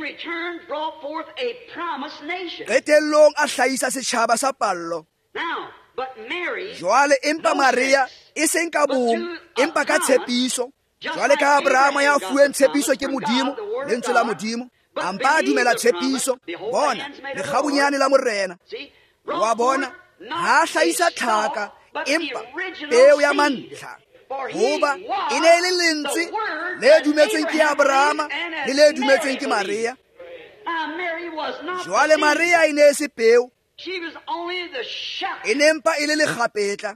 qetellong a hlahisa setjhaba sa pallo. Jwale empa Maria e seng ka bong empa ka tshepiso, jwale ka Abrahama ya fuweng tshepiso ke Modimo, lentswe la Modimo, ampa a dumela tshepiso. Bona lekgabunyane la morena, wa bona, ha hlahisa tlhaka empa peo ya mantlha, hoba e ne le lentswe le dumetsweng ke Abrahama le le dumetsweng ke Maria. Jwale Maria e ne se peo, e ne mpa e le lekgapetla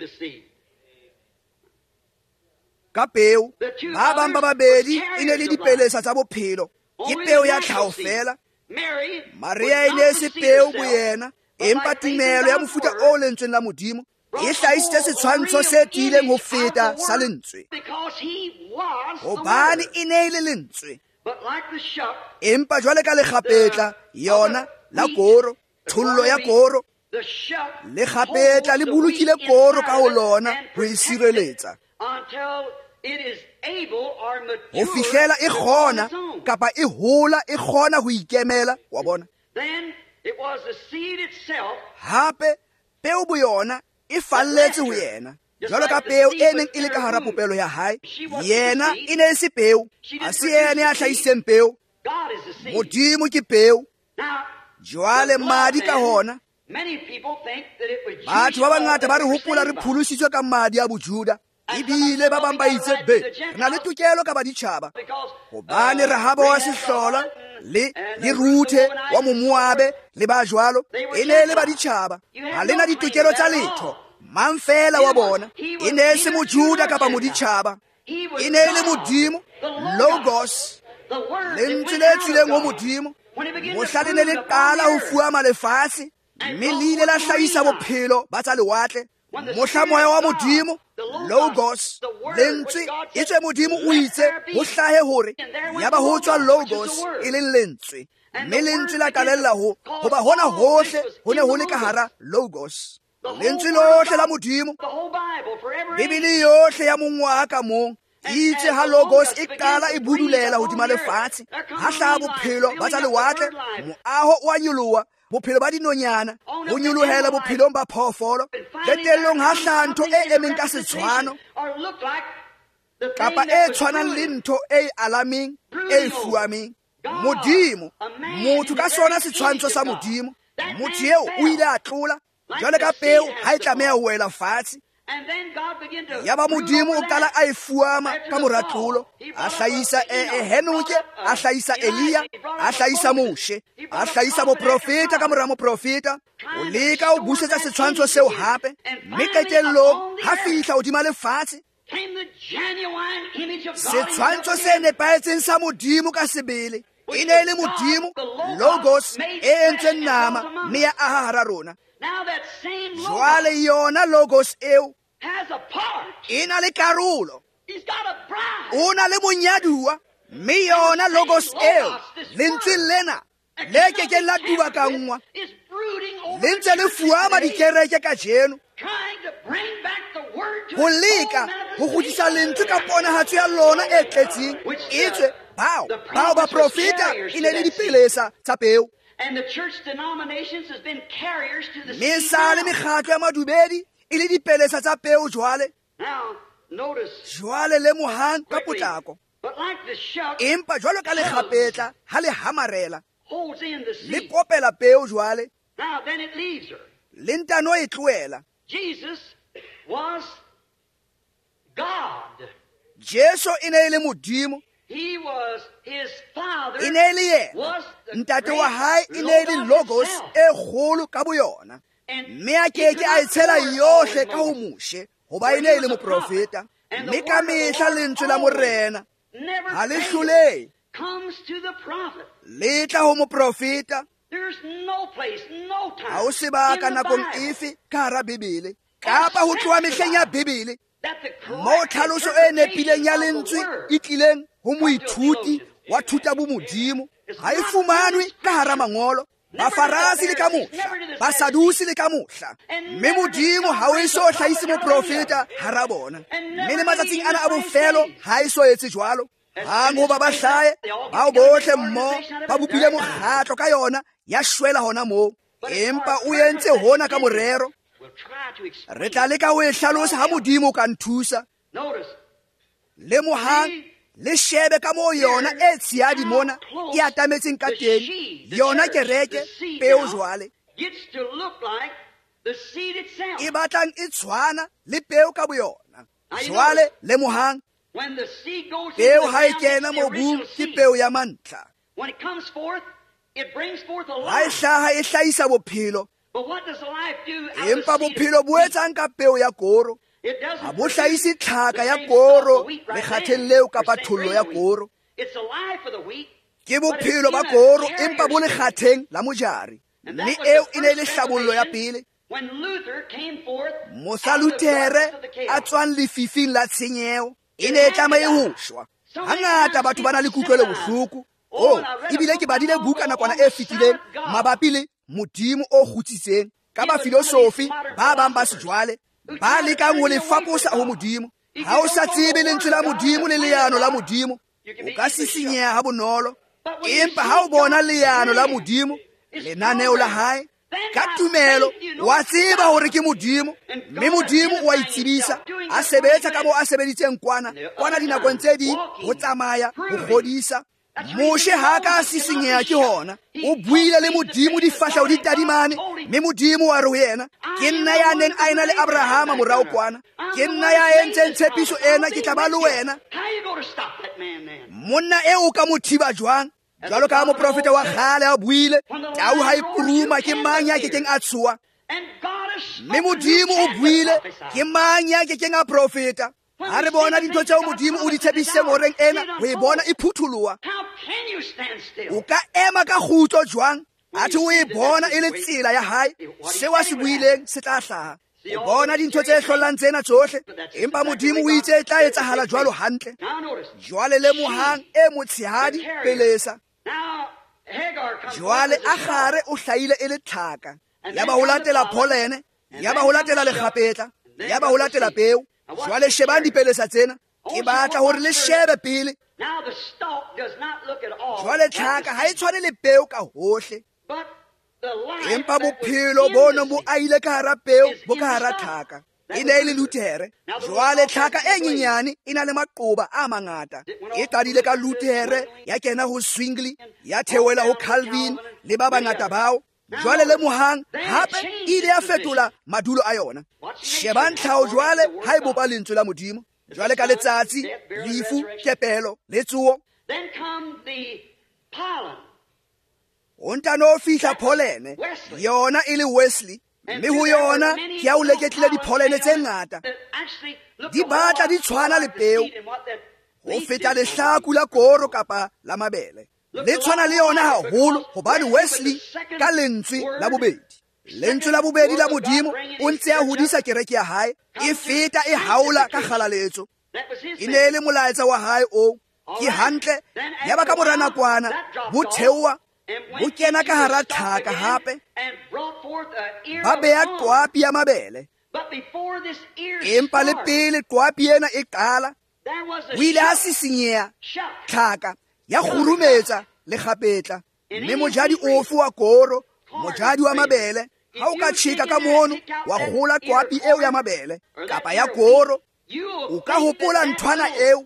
ka peo. Ba bang ba babedi e ne le dipelesa tsa bophelo, ke peo ya tlhaho fela. Maria e ne se peo boyena, empa tumelo ya mofuta o lentsweng la Modimo e hlahisitse setshwantsho se tiileng ho feta sa lentswe, hobane e ne le lentswe. Empa jwale ka lekgapetla yona la koro, thollo ya koro, lekgapetla le bolokile koro ka ho lona ho e sireletsa ho fihlela e kgona kapa e hola, e kgona ho ikemela. Wa bona, hape peo boyona e falletse ho yena, jwalo ka peo e neng e le ka hara popelo ya hae. Yena e ne se peo, a se yena ya hlahisitseng peo, Modimo ke peo. Jwale madi ka hona, batho ba bangata ba re hopola re pholositswe ka madi a bojuda. ebile ba bang ba itse be re na le tokelo ka baditšhaba gobane Rahaba wa Sehlola le le Ruthe wa Momoabe le ba jwalo e ne le baditšhaba ga le na ditokelo tsa letho. Mang fela wa bona e ne se mojuda kapa moditšhaba e ne le Modimo, Logos, lentswe le tswileng go Modimo. Mohla le ne le qala ho fuama lefatshe mme le ile la hlahisa bophelo ba tsa lewatle. Mohla moya wa Modimo, Logos, lentswe e tswe Modimo o itse ho hlahe hore ya ba ho tswa Logos e leng lentswe, mme lentswe la qalella ho hoba hona hohle ho ne ho le ka hara Logos. Lentswe lohle la Modimo, Bibele yohle ya mongwa ka mong itse ha Logos e qala e budulela hodima lefatshe ha hlaha bophelo ba tsa lewatle, moaho wa nyoloha, bophelo ba dinonyana ho nyolohela bophelong ba phoofolo, qetellong ha hlaha ntho e emeng ka setshwano kapa e tshwanang le ntho e alameng e fuameng. Modimo, motho ka sona setshwantsho sa Modimo, motho eo o ile a tlola jwale ka peo ha e tlameha ho wela fatshe. Ya ba Modimo o qala a e fuama ka moratlolo, a hlahisa e Henoke, a hlahisa Elia, a hlahisa Moshe, a hlahisa boprofeta ka mora moprofeta, o leka o busetsa setshwantsho seo hape, mme qetellong ha fihla hodima lefatshe setshwantsho se nepahetseng sa Modimo ka sebele. E ne le Modimo, Logos e entsweng nama mme ya aha hara rona. Jwale yona Logos eo e na le karolo, o na le monyaduwa, mme yona Logos eo lentswe lena le kekeng la duwa ka nngwa le ntse le fuama dikereke ka jeno ho leka ho kgutlisa lentswe ka ponahatso ya lona e tletseng. Itswe bao bao ba profeta e ne le dipelesa tsa peo. And the church denominations has been carriers to the seed. Misale mekgatlo ya madubedi e le dipelesa tsa peo jwale. Now notice. Jwale le mohang ka potlako. But like the shuck. Empa jwalo ka le khapetla ha le hamarela. Holds in the seed. Le kopela peo jwale. Now then it leaves her. Le ntano e tloela. Jesus was God. Jesu e ne le Modimo. He was his father. E ne le yena. Ntate wa hae e ne le Logos e kgolo ka boyona. Mme a keke a etshela yohle ka ho Moshe hoba e ne le moprofeta. Mme ka mehla lentswe la morena ha le hlolehe comes to the prophet. Le tla ho moprofeta. There's no place, no time. Ha o sebaka nakong efe ka hara Bibele kapa ho tloha mehleng ya Bibele mo tlhaloso e nepileng ya lentswe e tlileng ho moithuti wa thuta bo Modimo ha e fumanwe ka hara mangolo. Bafarasi le ka mohla, Basadusi le ka mohla, mme Modimo ha o e so hlahise moprofeta hara bona, mme le matsatsing ana a bofelo ha e so etse jwalo. Hang ho ba ba hlae bao bohle mmo ba bopile mokgatlo ka yona ya shwela hona moo, empa o entse hona ka morero. Re tla leka ho e hlalosa ha Modimo ka nthusa. Le mohang le shebe ka moo yona e tshehadi mona e atametseng ka teng, yona kereke peo jwale e batlang e tshwana le peo ka boyona. Jwale le mohang peo ha e kena mobung ke peo ya mantlha, ha e hlaha e hlahisa bophelo. Empa bophelo bo etsang ka peo ya koro ha bo hlahise tlhaka ya koro lekgatheng leo kapa thollo ya koro. Ke bophelo ba koro empa bo lekgatheng la mojari, mme eo e ne le hlabollo ya pele. Mosa Lutere a tswang lefifing la tshenyeho e ne e tlameha ho shwa. Hangata batho ba na le kutlwelo bohloko. Oh, ebile ke badile buka nakwana e fetileng mabapi le Modimo o kgutsitseng ka ba filosofi ba bang ba sejwale ba lekang ho le faposa ho Modimo. Ha o sa tsebe lentswe la Modimo le leano la Modimo o ka sisinyeha ha bonolo, empa ha o bona leano la Modimo, lenaneo la hae ka tumelo wa tseba hore ke Modimo, mme Modimo wa itsebisa a sebetsa ka bo a sebeditseng kwana kwana dinakong tse ding ho tsamaya ho kgodisa. Moshe ha ka sisinyeha ke hona. O buile le modimo difahleho di tadimane, mme modimo wa re ho yena, ke nna ya neng a ena le Abrahama morao kwana. Ke nna ya entseng tshepiso ena ke tla ba le wena. Monna e o ka mo thiba jwang? Jwalo ka moprofeta wa kgale a buile, tau ha e puruma ke mang ya kekeng a tshoha. Mme modimo o buile, ke mang ya kekeng a profeta. Ha re bona dintho tseo modimo o di tshepisitseng horeng ena, o e bona e phutholoha. O ka ema ka kgutlo jwang? Athe o e bona e le tsela ya hae, seo a se buileng se tla hlaha. O bona dintho tse hlollang tsena tsohle, empa modimo o itse e tla etsahala jwalo hantle. Jwale le mohang e motshehadi pelesa. Jwale Agare o hlahile e le tlhaka. Yaba ho latela polene, yaba ho latela lekgapetla, yaba ho latela peo. Jwale shebang dipelesa tsena, ke batla hore le shebe pele. Jwale tlhaka ha e tshwane le peo ka hohle, empa bophelo bona bo aile ka hara peo bo ka hara tlhaka. E ne e le Luthere. Jwale tlhaka e nyenyane e na le maqoba a mangata. E qadile ka Luthere, ya kena ho Zwingli, ya theohela ho Calvin le ba bangata bao. Jwale le mohang hape ile ya fetola madulo a yona. Shebang tlhaho jwale ha e bopa lentswe la modimo. Jwale ka letsatsi, lefu, kepelo le tsuo. O ntano fihla polene, yona e le Wesley. Mme ho yona ke ya o leketlile dipolene tse ngata. Di batla di tshwana le peo, ho feta lehlaku la koro kapa la mabele. Le tshwana le yona haholo hobane Wesley ka lentswe la bobedi. Lentswe la bobedi la modimo o ntse a hodisa kereke ya hae, e feta e haola ka kgalaletso. E ne e le molaetsa wa hae o, ke hantle, yaba ka mora nakwana, bo theoha, bo kena ka hara tlhaka hape, ba beha qwapi ya mabele. Empa le pele qwapi ena e qala, o ile a sisinyeha tlhaka ya kgurumetsa lekgapetla. Mme mojadi ofe wa koro, mojadi wa mabele, ha o ka tjheka ka mono wa kgola qwapi eo ya mabele kapa ya koro, o ka hopola nthwana eo.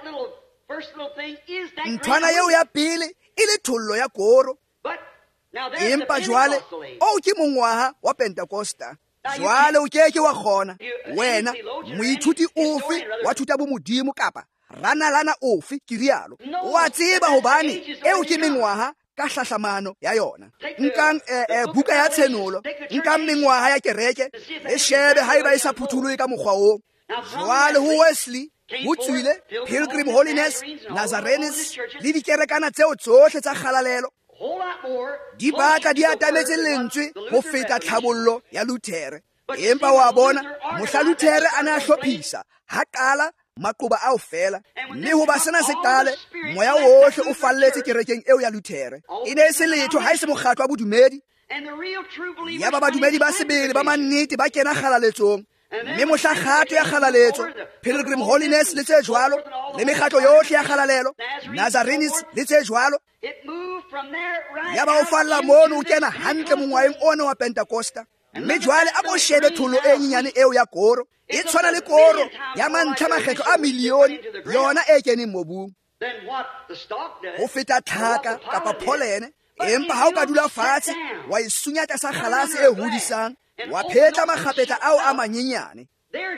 Nthwana eo ya pele e le thollo ya koro. Empa jwale o ke mongwaha wa Pentecosta. Jwale o keke wa kgona wena moithuti ofe wa thuta bo modimo kapa rana lana ofe ke rialo wa tseba hobane eo ke mengwaha ka hlahlamano ya yona. Nkang eh, buka ya tshenolo, nkang mengwaha ya kereke le shebe haeba e sa phuthulwe ka mokgwa o. Jwale ho Wesley ho tswile Pilgrim Holiness, Nazarenes le dikerekana tseo tsohle tsa kgalalelo. Di batla di atametse lentswe ho feta tlhabollo ya Luthere. Empa wa bona mohla Luthere ana hlophisa ha qala maqoba ao fela, mme ho ba sena se qale moya wohle o falletse kerekeng eo ya Luthere. E ne se letho ha e se mokgatlo wa bodumedi. Yaba badumedi ba sebele ba mannete ba kena kgalaletsong. Mme mohla kgato ya kgalaletso, Pilgrim Holiness le tse jwalo, le mekgatlo yohle ya kgalalelo, Nazarenes le tse jwalo, yaba o falla mono o kena hantle mongwaeng ona wa Pentecosta. Mme jwale a bo shebe thollo e nyenyane eo ya koro, e tshwana le koro ya mantlha makgetlo a milione yona e keneng mobung. Ho feta tlhaka kapa polene, empa ha o ka dula fatshe wa e sunyata sa kgalase e hodisang, wa phetla makgapetla ao a manyenyane.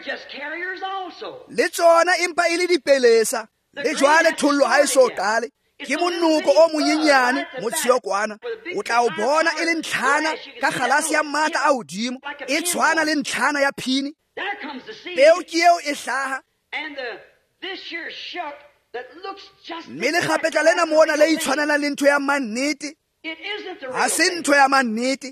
Le tsona empa e le dipelesa. Le jwale thollo ha e so qale, ke monoko o monyenyane motshio kwana, o tla o bona e le ntlhana ka kgalase ya mata a hodimo, e tshwana le ntlhana ya phini. Peo ke eo e hlaha, mme lekgapetla lena mona le itshwanelang le ntho ya mannete, ha se ntho ya mannete,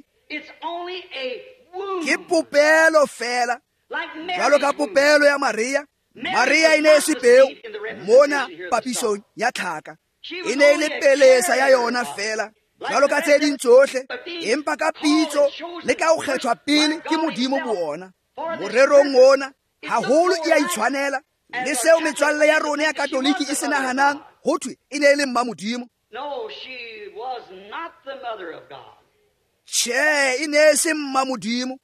ke popelo fela. Jwalo ka popelo ya Maria, Maria e ne e se peo mona papisong ya tlhaka. E ne e le pelesa ya yona fela, jwalo ka tse ding tsohle, empa ka pitso le ka ho kgethwa pele ke modimo bona. Morerong ona haholo e a itshwanela le seo metswalle ya rona ya Katoliki e se nahanang, ho thwe e ne e le mma modimo. Tjhe, e ne e se mma modimo,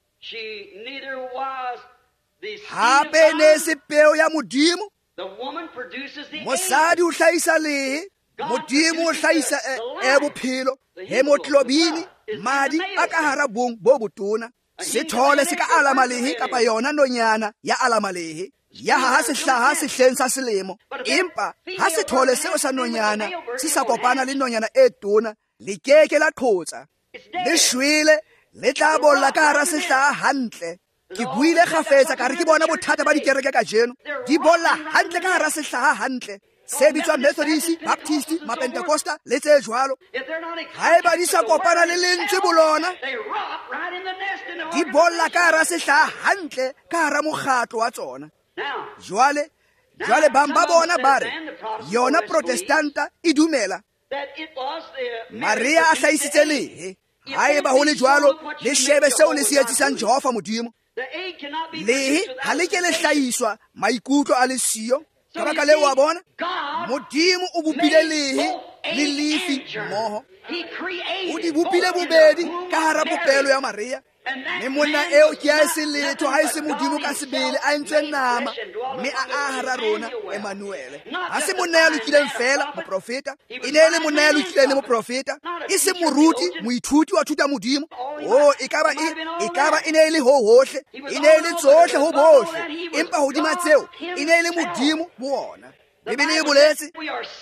hape e ne e se peo ya modimo. Mosadi o hlahisa lehe, modimo o hlahisa e bophelo hemoglobini madi a ka hara bong bo botona sethole se ka alamalehe kapa yona nonyana ya alamalehe ya ha sehlaha sehleng sa selemo empa ha sethole seo sa nonyana se sa kopana le nonyana e tona le keke la qhotsa le shwele le tla bolla ka hara sehlaha hantle ke buile kgafetsa ka re ke bona bothata ba dikereke ka jeno di bolla hantle ka hara sehlaha hantle se bitswa Methodist, Baptist, Mapentecosta le tse jwalo haeba di sa kopana le lentswe bolona di bolla ka hara sehlaha hantle ka hara mokgatlo wa tsona jwale jwale bang ba bona ba re yona protestanta e dumela Maria a hlahisitse lehe haeba ho le jwalo le shebe seo le se etsisang Jehova modimo lehe ha le ke le hlahiswa maikutlo a le siyo ka baka leo wa bona modimo o bopile lehe le lefi mmoho o di bopile bobedi ka hara popelo ya Maria mme monna eo ke a se letho ha se modimo ka sebele a entswe nama mme a ahara rona Emmanuel ha se monna ya lokileng fela moprofeta e ne le monna ya lokileng moprofeta e se moruti moithuti wa thuta modimo o e kaba e e kaba e ne le ho hohle e ne le tsohle ho bohle empa hodima tseo e ne le modimo bona Bibele e boletse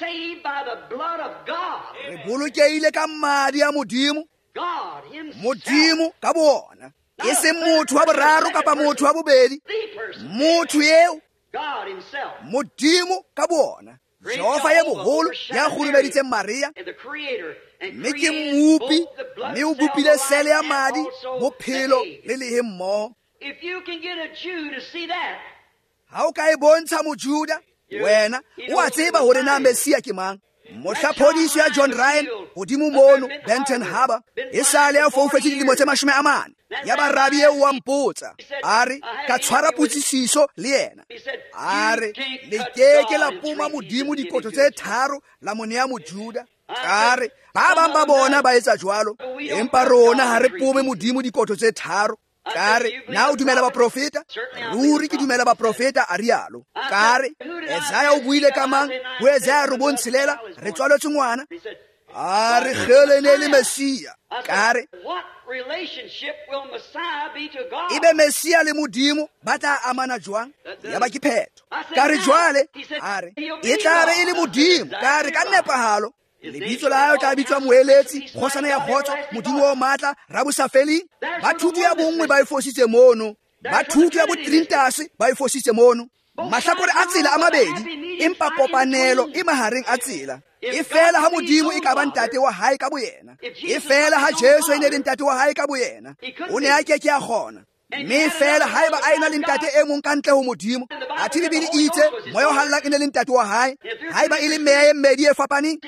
re bolokeile ka madi ya modimo modimo ka bona e se motho wa boraro kapa motho wa bobedi motho eo modimo ka bona Jehova ye boholo ya khurumeditse Maria mme ke mmupi mme o bopile sele ya madi bophelo le lehe mmoho ha o ka e bontsha mojuda wena o a tseba hore na Mesia ke mang mohlaphodiso ya John Ryan hodimo mono Benton Harbor e sale ya foufetse dilemo tse mashome a mane ya barabi eo wa mpotsa a re ka tshwara putsisiso le yena a re le keke la puma modimo dikoto tse tharo la mone ya mojuda ka re ba bang ba bona ba etsa jwalo empa rona ha re pume modimo dikoto tse tharo kare na o dumela ba profeta ruri ke dumela ba profeta a rialo kare Isaiah o buile ka mang ho Isaiah re bontshelela re tswaletse ngwana a re khele ne le Mesia kare what relationship will Messiah be to God? Ibe Mesia le modimo ba tla amana jwang ya ba ke phetho kare jwale are e tla re ile modimo kare ka nepahalo lebitso la hae tla bitswa moeletsi kgosana ya khotso modimo o matla rabosafeli ba thuto ya bongwe ba ifositse mono ba thuto ya botrintase ba ifositse mono mahlakore a tsela a mabedi empa kopanelo e mahareng a tsela e fela ha modimo e ka ba ntate wa hae ka boyena e fela ha Jesu ene le ntate wa hae ka boyena o ne a ke ke a khona mme fela haeba a ena le ntate e mong ka ntle ho modimo a thibibili itse moyo halla ene le ntate wa hae haeba ile meye mmedi e fapaneng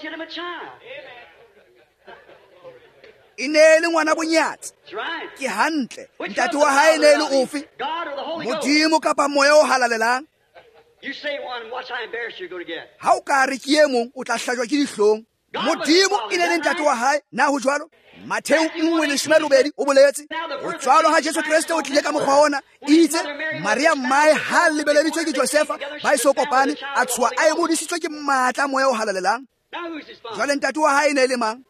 ine le ngwana bonyatsi ke hantle ntate wa hae ne le ofe modimo kapa moya o halalelang You say one, watch how embarrassed you're going to get. ha o ka re ke e mong o tla hlajwa ke dihlong modimo ine le ntate wa hae na ho jwalo Matthew one leshome robedi o boletse o tswalo ha Jesu Kriste o tlile ka mokgwa ona itse Maria mmae ha lebeleditswe ke Josefa ba iso kopane a tswa a emodisitswe ke matla moya o halalelang Now who's his father? jwale ntate wa hae ne le mang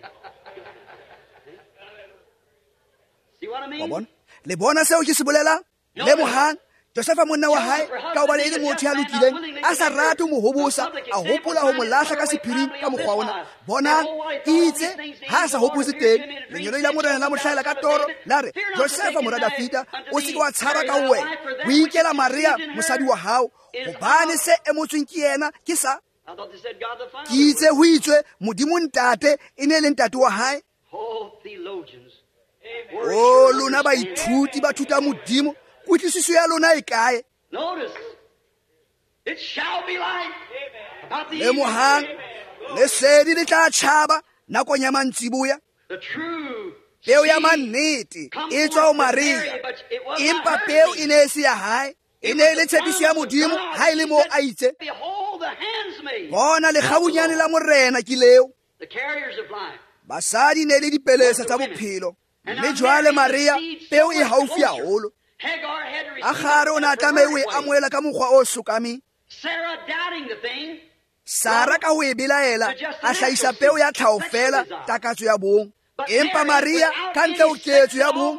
See what I wa mean? bona le bona seo ke se bolelang le mohang Josefa monna wa hae ka o bale ile motho ya lokileng a sa rate mo hobosa a hopola ho molahla ka sephiring ka mokgwa ona bona itse ha sa hopose teng lenyelo ila morena la mohlahela ka toro la re Josefa mora Dafita o se wa tshaba ka wena o ikela Maria mosadi wa hao hobane se emotsweng ke yena ke sa I thought they said God the Father. ke itse ho itswe modimo ntate ene le ntate wa hae Oh, theologians. o lona ba ithuti ba thuta modimo kutlwisiso ya lona e kae Notice, it shall be light. About the le mohang evening. le sedi le tla tshaba nakong ya mantsiboya The true peo ya seed mannete comes e tswa forth ho from Maria Mary, but it was not empa her peo seed. e ne e se ya hae e ne e le tshepiso ya modimo ha e le moo a itse Behold, the handsmaid, bona lekgabunyane la morena ke leo the carriers of life. basadi ne le dipelesa tsa bophelo mme jwale Maria peo e haufi haholo Hagar had to a receive gare o ne a it tlameha o e her way. amoela ka mokgwa o sokameng Sarah doubting the thing. Sara ka ho e belaela a hlahisa peo ya tlhaho fela takatso ya bong. Empa Maria ka ntle ho ketso ya bong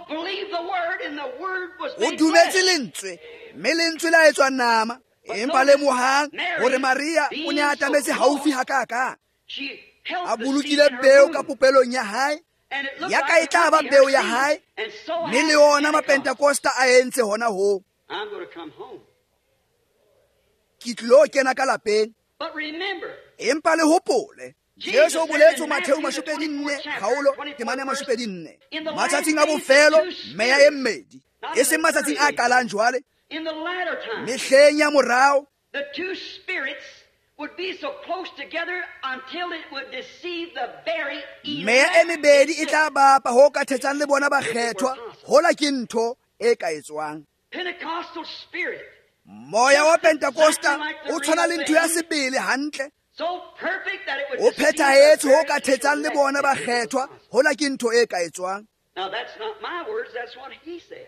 o dumetse lentswe, mme lentswe la etswa nama. Empa le mohang hore Maria o ne a tametse haufi hakaka. A bolokile peo ka popelong ya hae, ya ka e tla ba peo ya hae, mme le yona mapentekosta a entse hona ho. Ke tlilo kena ka lapeng. Empa le hopole, Jesu o boletse Matheo mashopedi nne kgaolo temane mashopedi nne. Matsatsing a bofelo meya e mmedi, e seng matsatsing a qalang jwale. Mehleng ya morao, the two spirits would be so close together until it would deceive the very elect. Meya e mebedi e tla bapa ho ka thetsang le bona ba kgethwa, hola ke ntho e ka etswang. Pentecostal spirit, Moya wa Pentecosta o tshwana le ntho ya sebele hantle. so perfect that it would O deceive phethahetse the ho very ka thetsang le elect. bona ba kgethwa, hola ke ntho e ka etswang. Now that's not my words, that's what he said.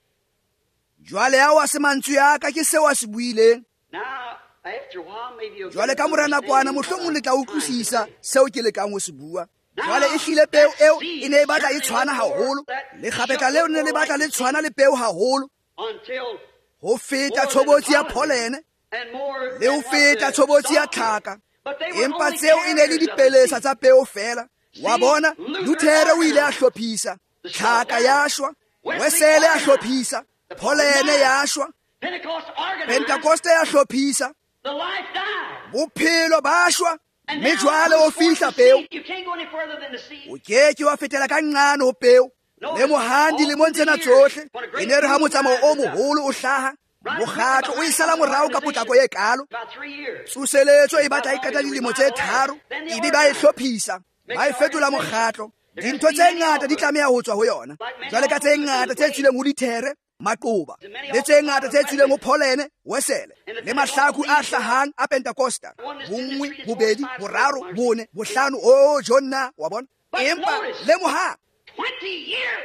Jwale ya wa se mantswe ya ka ke seo a se buileng. Now, after a while, maybe you'll Jwale ka mora nakwana mohlomong le tla utlwisisa seo ke lekang ho se bua. Jwale e hlile peo eo e ne e batla e tshwana haholo, le kgapetla leo ne le batla le tshwana le peo haholo, until ho feta tshobotsi ya polene and more le ho than what feta the tshobotsi ya stalk tlhaka. is. But they were Empa only tseo e ne le carriers of dipelesa the tsa peo fela. Wa bona, Luthere o ile a hlophisa, tlhaka ya shwa, Wesele a hlophisa, polene ya shwa, Pentecost organized, Pentecoste ya hlophisa, the life died. bophelo ba shwa, And mme now, jwale o who's going fihla to peo. seed? You can't go any further than the seed. O keke wa fetela ka nqane ho peo. Le mohang dilemong tsena tsohle, e ne re ha motsamao o moholo o hlaha, mokgatlo o isala morao ka potlako e kalo. About three years. Tsoseletso e batla e qeta dilemo tse tharo, ebe ba e hlophisa, ba e fetola mokgatlo. Dintho tse ngata di tlameha ho tswa ho yona. Jwale ka tse ngata tse tswileng ho Luthere, Maqoba, le tse ngata tse tswileng ho Polene, Wesele, le mahlaku a hlahang a Pentecosta. Bongwe, bobedi, boraro, bone, bohlano, o Jonna, wa bona. Empa le mohang Twenty years.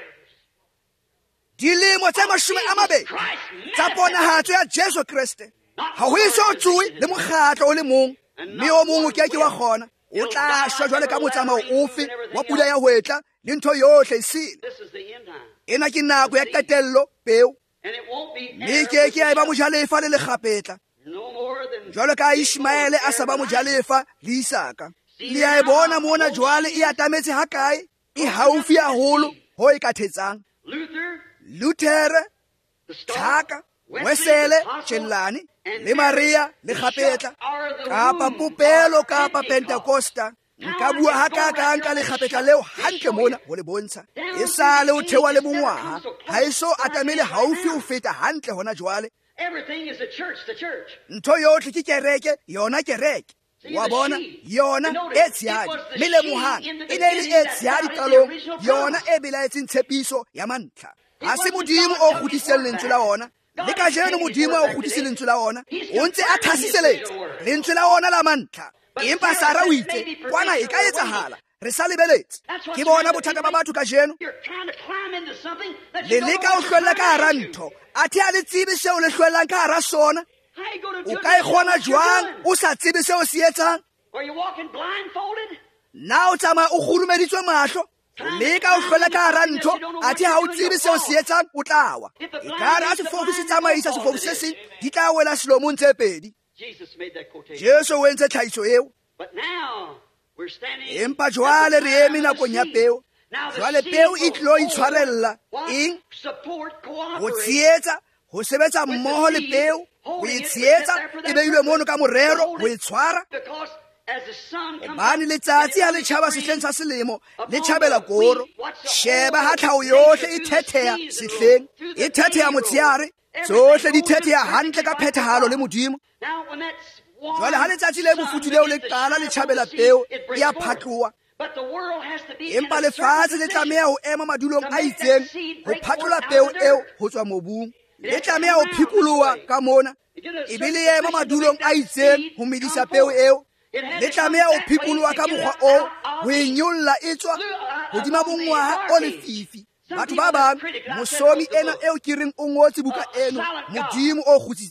dilemo tse mashome a mabedi tsa ponahatso ya Jesu Kriste. Ha ho iso tsuwe le mokgatlo o le mong, mme o mong o keke wa kgona. O tla shwa jwale ka motsamao ofe wa pula ya hwetla le ntho yohle e sile. This is the end time. Ena ke nako ya qetello peo, And it won't be mme error keke ya eba with mojalefa le lekgapetla. no more than Jwalo ka Ishmaele a sa ba mojalefa le Isaka. Le a e bona mona jwale e atametse hakae, e haufi haholo ho e ka thetsang. Luther, Luthere, the Stark, Tlhaka, Wesley, Wesele, the Apostle, Tjellane, and le Maria, le the Kgapetla, shock are the kapa womb popelo of kapa Pentecost. Pentecosta. Nka bua hakakang ka lekgapetla leo hantle mona ho le bontsha. E sale ho thewa le bongwaha, ha e so atamele haufi ho feta hantle hona jwale. Everything is the church, the church. Ntho yohle ke kereke, yona kereke. Wa bona, yona e tshehadi, mme le mohang e ne le e tshehadi qalong, yona e belaetseng tshepiso ya mantlha. Ha se Modimo o kgutliseng lentswe la ona, le kajeno Modimo o kgutlise lentswe la ona, o ntse a thasiseletsa lentswe la ona la mantlha. Empa Sara o itse, kwana e ka etsahala, re sa lebeletse. Ke bona bothata ba batho kajeno, You're trying to climb into something that le you don't leka ho know hlwella ka hara how to ntho, athe a le tsebe seo le hlwellang ka hara sona. How you going to O do ka e it? kgona What you're jwang doing? o sa tsebe seo se etsang? Are you walking blindfolded? Na o tsamaya o kgurumeditswe mahlo, o leka ho hlwela ka hara ntho, athe ha o tsebe seo se etsang, o tla wa. Ekare ha sefofu se tsamaisa sefofu se seng, di tla wela selomong tse pedi. Jesus made that quotation. Jesu o entse tlhahiso eo. But now we're standing. Empa jwale re eme nakong ya peo. Jwale peo e tlo itshwarella eng? Support, Ho cooperate. tshehetsa, ho sebetsa mmoho le peo, ho e tshehetsa, e beilwe mono ka morero, ho e tshwara. Because as the sun comes Hobane up, letsatsi ha le tjhaba sehleng sa selemo, le tjhabela koro. Sheba ha tlhaho yohle e thetheha sehleng, e thetheha motshehare, tsohle di thetheha hantle ka phethahalo le Modimo. now when that's warm, Jwale ha letsatsi le bofuthi leo le qala le tjhabela peo, e a phatloha. but the world has to be Empa in a lefatshe certain le position. tlameha ho ema madulong a itseng, ho phatlola peo eo ho tswa mobung. Le tlameha ho phikoloha ka mona, e be le ema madulong a itseng ho medisa peo eo. Le tlameha ho phikoloha ka mokgwa o, ho e nyolla e tswa hodima bongwaha o lefifi. Batho ba bang, mosomi ena eo ke reng o ngotse buka eno, Modimo o kgutsitseng,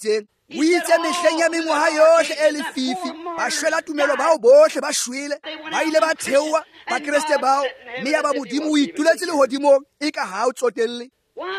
o itse mehleng ya mengwaga yohle e lefifi bašwela tumelo bao bohle ba šwele ba ile ba theowa bakreste bao mme ya ba modimo o ituletse lehodimong e ka ga o tsotelle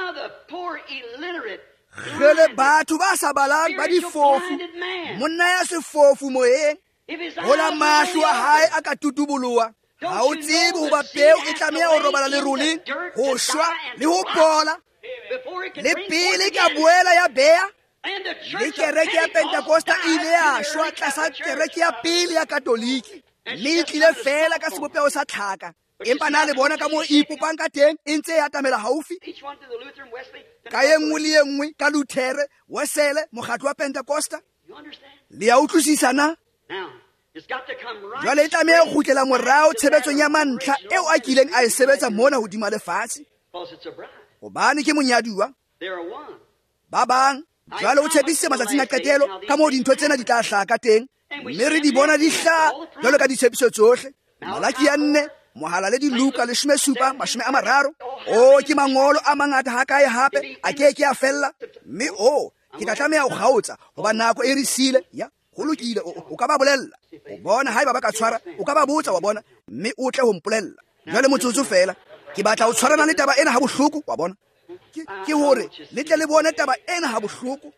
ge le batho ba sa balang ba difofu monna ya sefofu moyeng gola mahlo a hae a ka tutuboloa ga o tsebe goba peo e tlameya go robala leroleng go šwa le go bola le pele ka boela ya bea le kereke ya Pentecosta e ile ya šwa tlasa kereke ya pele ya katoliki mme e tlile fela ka sebopego sa tlhaka empa na le bona ka mo ipopang ka teng e ntse e atamela gaufi ka ye nngwe le ye nngwe ka Luthere Wesley mokgatlo wa Pentecosta le ya utlwisisa na jwale e tlameya go khutlela morao tshebetsong ya mantlha eo a kileng a e sebetsa mona hodima lefatshe gobane ke monyaduwa ba bang jwale o tshepisitse matsatsing a qetelo ka moo dintho tsena di tla hlaha ka teng mme re di bona di hlaha jwalo ka ditshepiso tsohle Malaki ya nne mohala le diluka leshome supa mashome a mararo o ke mangolo a mangata ha kae hape a ke ke a fella mme o ke tla tlameya go gaotsa goba nako e re sile ya go lokile o ka ba bolella o bona haeba ba ka tshwara o ka ba botsa wa bona mme o tle go mpolella jwale motsotso fela ke batla o tshwarana le taba ena ha bohloko wa bona ke hore le tle le bone taba ena ha bohloko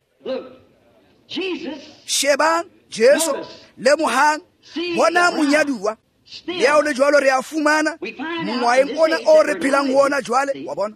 shebang Jesu le mohang bona monyaduwa ya o le jwalo re a fumana mongwaeng ona o re phelang wona jwale wa bona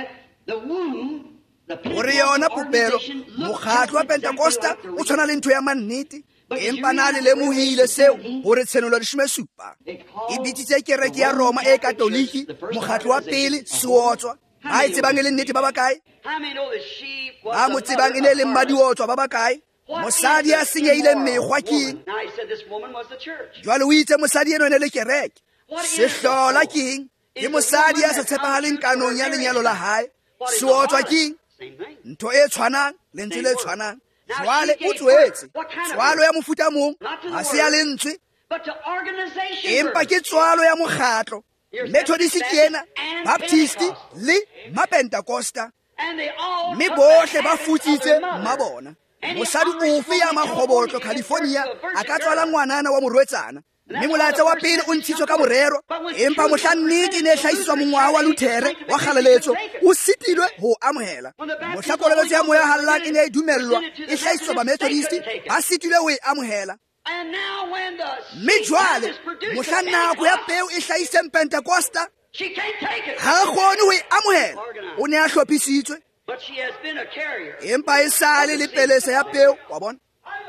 gore yona popelo mokgatlo wa Pentecosta o tshwana le ntho ya mannete empa na le lemohile seo gore tshenolo leshome supa e bitsitse kereke ya Roma e katoliki mokgatlo wa pele seotswa ha e tsebang e le nnete ba ba kae ba mo tsebang e ne le mmadiwotswa ba ba kae mosadi a senyeile mekgwa keng jwale o itse mosadi eno e ne le kereke sehlola keng ke mosadi ya sa tshepagaleng kanong ya lenyalo la hae seotswa keng ntho e tshwanang lentswe le tshwanang jwale o tswetse tswalo ya mofuta mong ga se ya lentswe empa ke tswalo ya mokgatlo Methodist ke ena Baptisti le Mapentecosta mme bohle ba futsitse mabona mosadi ofe ya makgobotlo California a ka tswala ngwanana wa morwetsana mme molatsa wa pele o ntshitswe ka morero empa mohlannete ne hlahisitswa mongwaga wa Luthere wa kgaleletso o sitilwe ho amohela mohlakoleletso ya moya hallang e ne e dumellwa e hlahisitswa ba Methodist ba sitilwe ho e amohela mme jwale mohlannako ya peo e hlahisitseng Pentecosta ha kgone ho e amohela o ne a hlophisitswe empa e sale le pelesa ya peo wa bona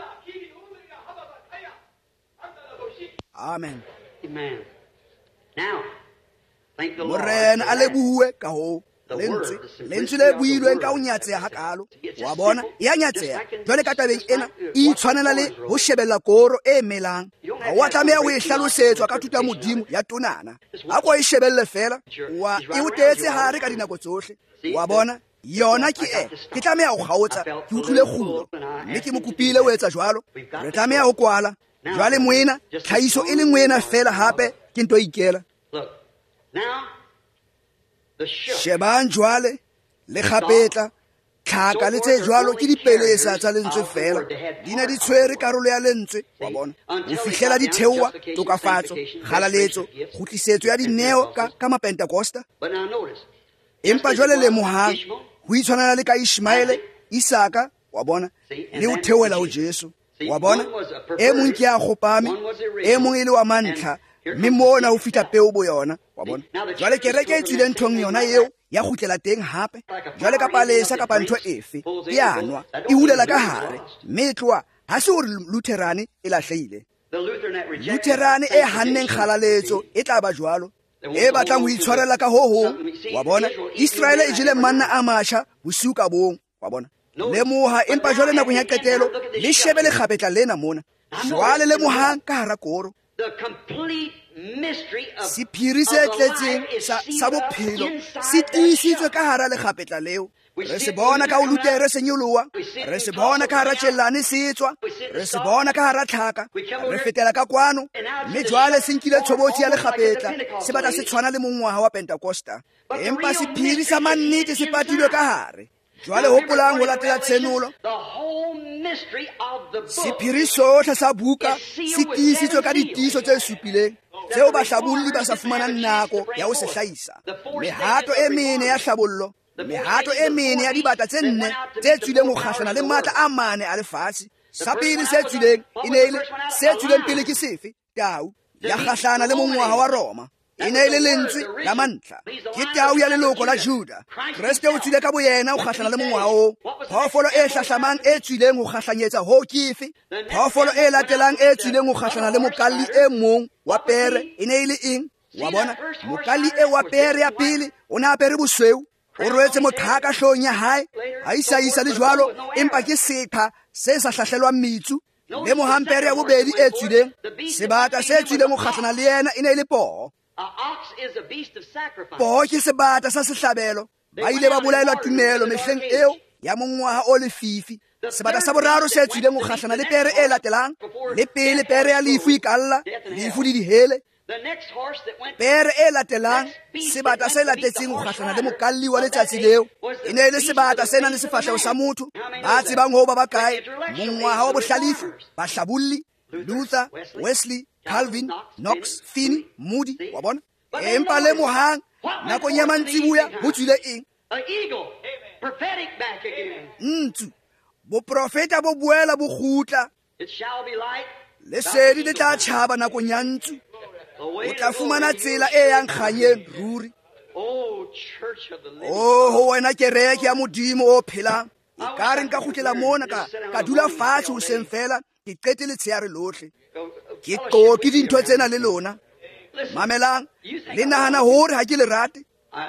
amen morena a lebohuwe ka ho lentswe lentswe le builweng ka o nyatseha hakalo wa bona e a nyatseha jwale ka tabeng ena e itshwanela le ho shebella koro e melang ga wa tlameha ho e hlalosetswa ka thuta modimo ya tonana a ko e shebelle fela wa e utetse hare ka dinako tsohle wa bona yona ke e ke tlameha go gaotsa ke utlwile kgulo mme ke mokupile o etsa jwalo re tlameha go kwala jwale moena tlhaiso e le moena fela hape ke nto ikela shebang jwale le kgapetla tlhaka le tse jwalo ke dipelesa tsa lentswe fela di ne di tshwere karolo ya lentswe wa bona o fihlela di theowa tokafatso kgalaletso khutlisetso ya dineo ka ka Mapentecosta empa jwale le mohang ho itshwanela le ka Ishmaele Isaka wa bona le ho theoela ho Jesu wa bona e mong ke a gopame e mong e le wa mantlha mme mona ho fitla peo bo yona wa bona jwale kereke e tswile nthong yona eo ya gutlela teng hape jwale ka palesa ka ntho efe e anwa e hulela ka hare mme e tloa ha se hore Lutherane e lahlehile Lutherane e hanneng kgalaletso e tla ba jwalo e batlang ho itshwarela ka ho ho wa bona Israel e jile manna a masha bosuka bong wa bona le moha empa jwale nakong ya qetelo le shebe le kgapetla lena mona jwale le mohang ka hara koro sephiri se tletseng sa bophelo se tiisitswe ka hara le kgapetla leo re se bona ka o Luthere se nyoloa re se bona ka hara tjellane se tswa re se bona ka hara tlhaka re fetela ka kwano mme jwale se nkile tshobotsi ya le kgapetla se batla se tshwana le mongwaga wa Pentecosta empa sephiri sa mannete se patilwe ka hare jwale hopolang ho latela tshenolo sephiri sohle sa buka se tiisitswe ka ditiiso tse supileng tseo bahlabolli ba sa fumanang nako ya ho se hlahisa. Mehato e mene ya hlabollo, mehato e mene ya dibata tse nne tse tswileng ho kgahlana le matla a mane a lefatshe. Sa pele se tswileng e ne ile se tswileng pele ke sefe? Tau ya kgahlana le mongwaha wa Roma. E ne ile lentswe la mantlha ke tau ya leloko la Juda. Kriste o tswile ka boyena o kgahlana le mongwaha o. Phoofolo e hlahlamang e tswileng ho kgahlanyetsa ho kefe? Phoofolo e latelang e tswileng ho kgahlana le mokalli e mong wa pere e ne ile eng? Wa bona mokalli e wa pere ya pele o ne apere bosweu, o rwetse mothaka hloohong ya hae, ha isaisa le jwalo empa ke seqha se sa hlahlelwang metsu. Le mohampere ya bobedi e tswileng, sebata se tswileng ho kgahlana le yena e ne ile poho. Poho ke sebata sa sehlabelo. Ba ile ba bolaelwa tumelo mehleng eo ya mongwaha o lefifi. Sebata sa boraro se tswileng ho kgahlana le pere e latelang, le pele pere ya lefu ikalla, lefu le dihele. Pere e latelang, sebata se latetseng ho kgahlana le mokalli wa letsatsi leo e ne le sebata se nang le sefahleho sa motho. Ba tsebang ho ba ba kae? Mongwaha wa bohlalifu, bahlabolli, Luther, Wesley, Calvin, Knox, Finney, Moody, wa bona. Empa le mohang nakong ya mantsibuya ho tswile eng? Ntsu boprofeta bo boela bo kgutla. Lesedi le tla tjhaba nakong ya ntsu. O tla fumana tsela e yang kganyeng ruri. Oh ho wena kereke ya Modimo o phelang. E ka re nka kgutlela mona ka ka dula fatshe hoseng fela ke qete letshehare lohle. Ke qoki dintho tsena le lona. Mamelang le nahana hore ha ke le rate.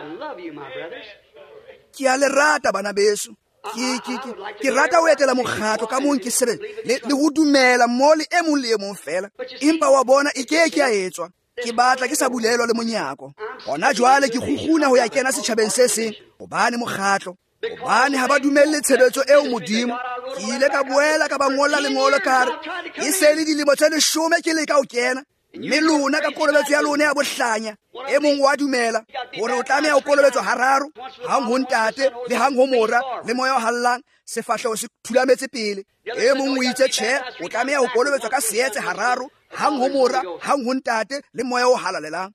Ke a le rata bana beso. Ke ke ke rata ho etela mokgatlo ka mong ke sebe le ho dumela mo le e mong le e mong fela. Empa wa bona e ke ke a etswa. Ke batla ke sa bulelwa le monyako. Hona jwale ke kgukguna ho ya kena setjhabeng se seng hobane mokgatlo hobane ha ba dumelle tshebetso eo Modimo. Ke ile ka boela ka ba ngolla lengolo ka re e se le dilemo tse leshome ke le ka o kena. Mme lona ka kolobetso ya lona ya bohlanya e mong wa dumela hore o tlameha ho kolobetswa hararo, hang ho ntate le hang ho mora le moya o hallang sefahleho se thulametse pele. E mong o itse tjhe o tlameha ho kolobetswa ka seetse hararo, hang ho mora hang ho ntate le moya o halalelang.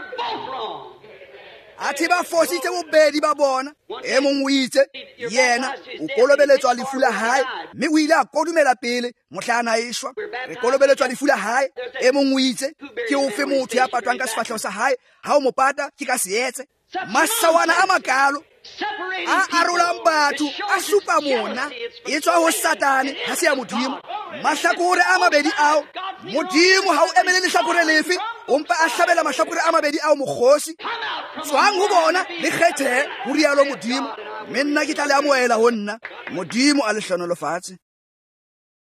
Athi ba fositse bobedi ba bona. E mong o itse yena o kolobeletswa lefu la hae mme o ile a kodumela pele mohlana a eshwa. Re kolobeletswa lefu la hae. E mong o itse ke o fe motho ya patwang ka sefahleho sa hae, ha o mo pata ke ka seetse. Masawana a makalo a arolang batho a supa mona e tswa ho Satane ha se ya Modimo. Mahlakore a mabedi ao Modimo ha o emele lehlakore lefe, ompa a hlabela mahlakore a mabedi ao mokgosi. Tswang ho bona le kgethe ho rialo Modimo. Mme nna ke tla le amohela ho nna. Modimo a le hlonolofatse.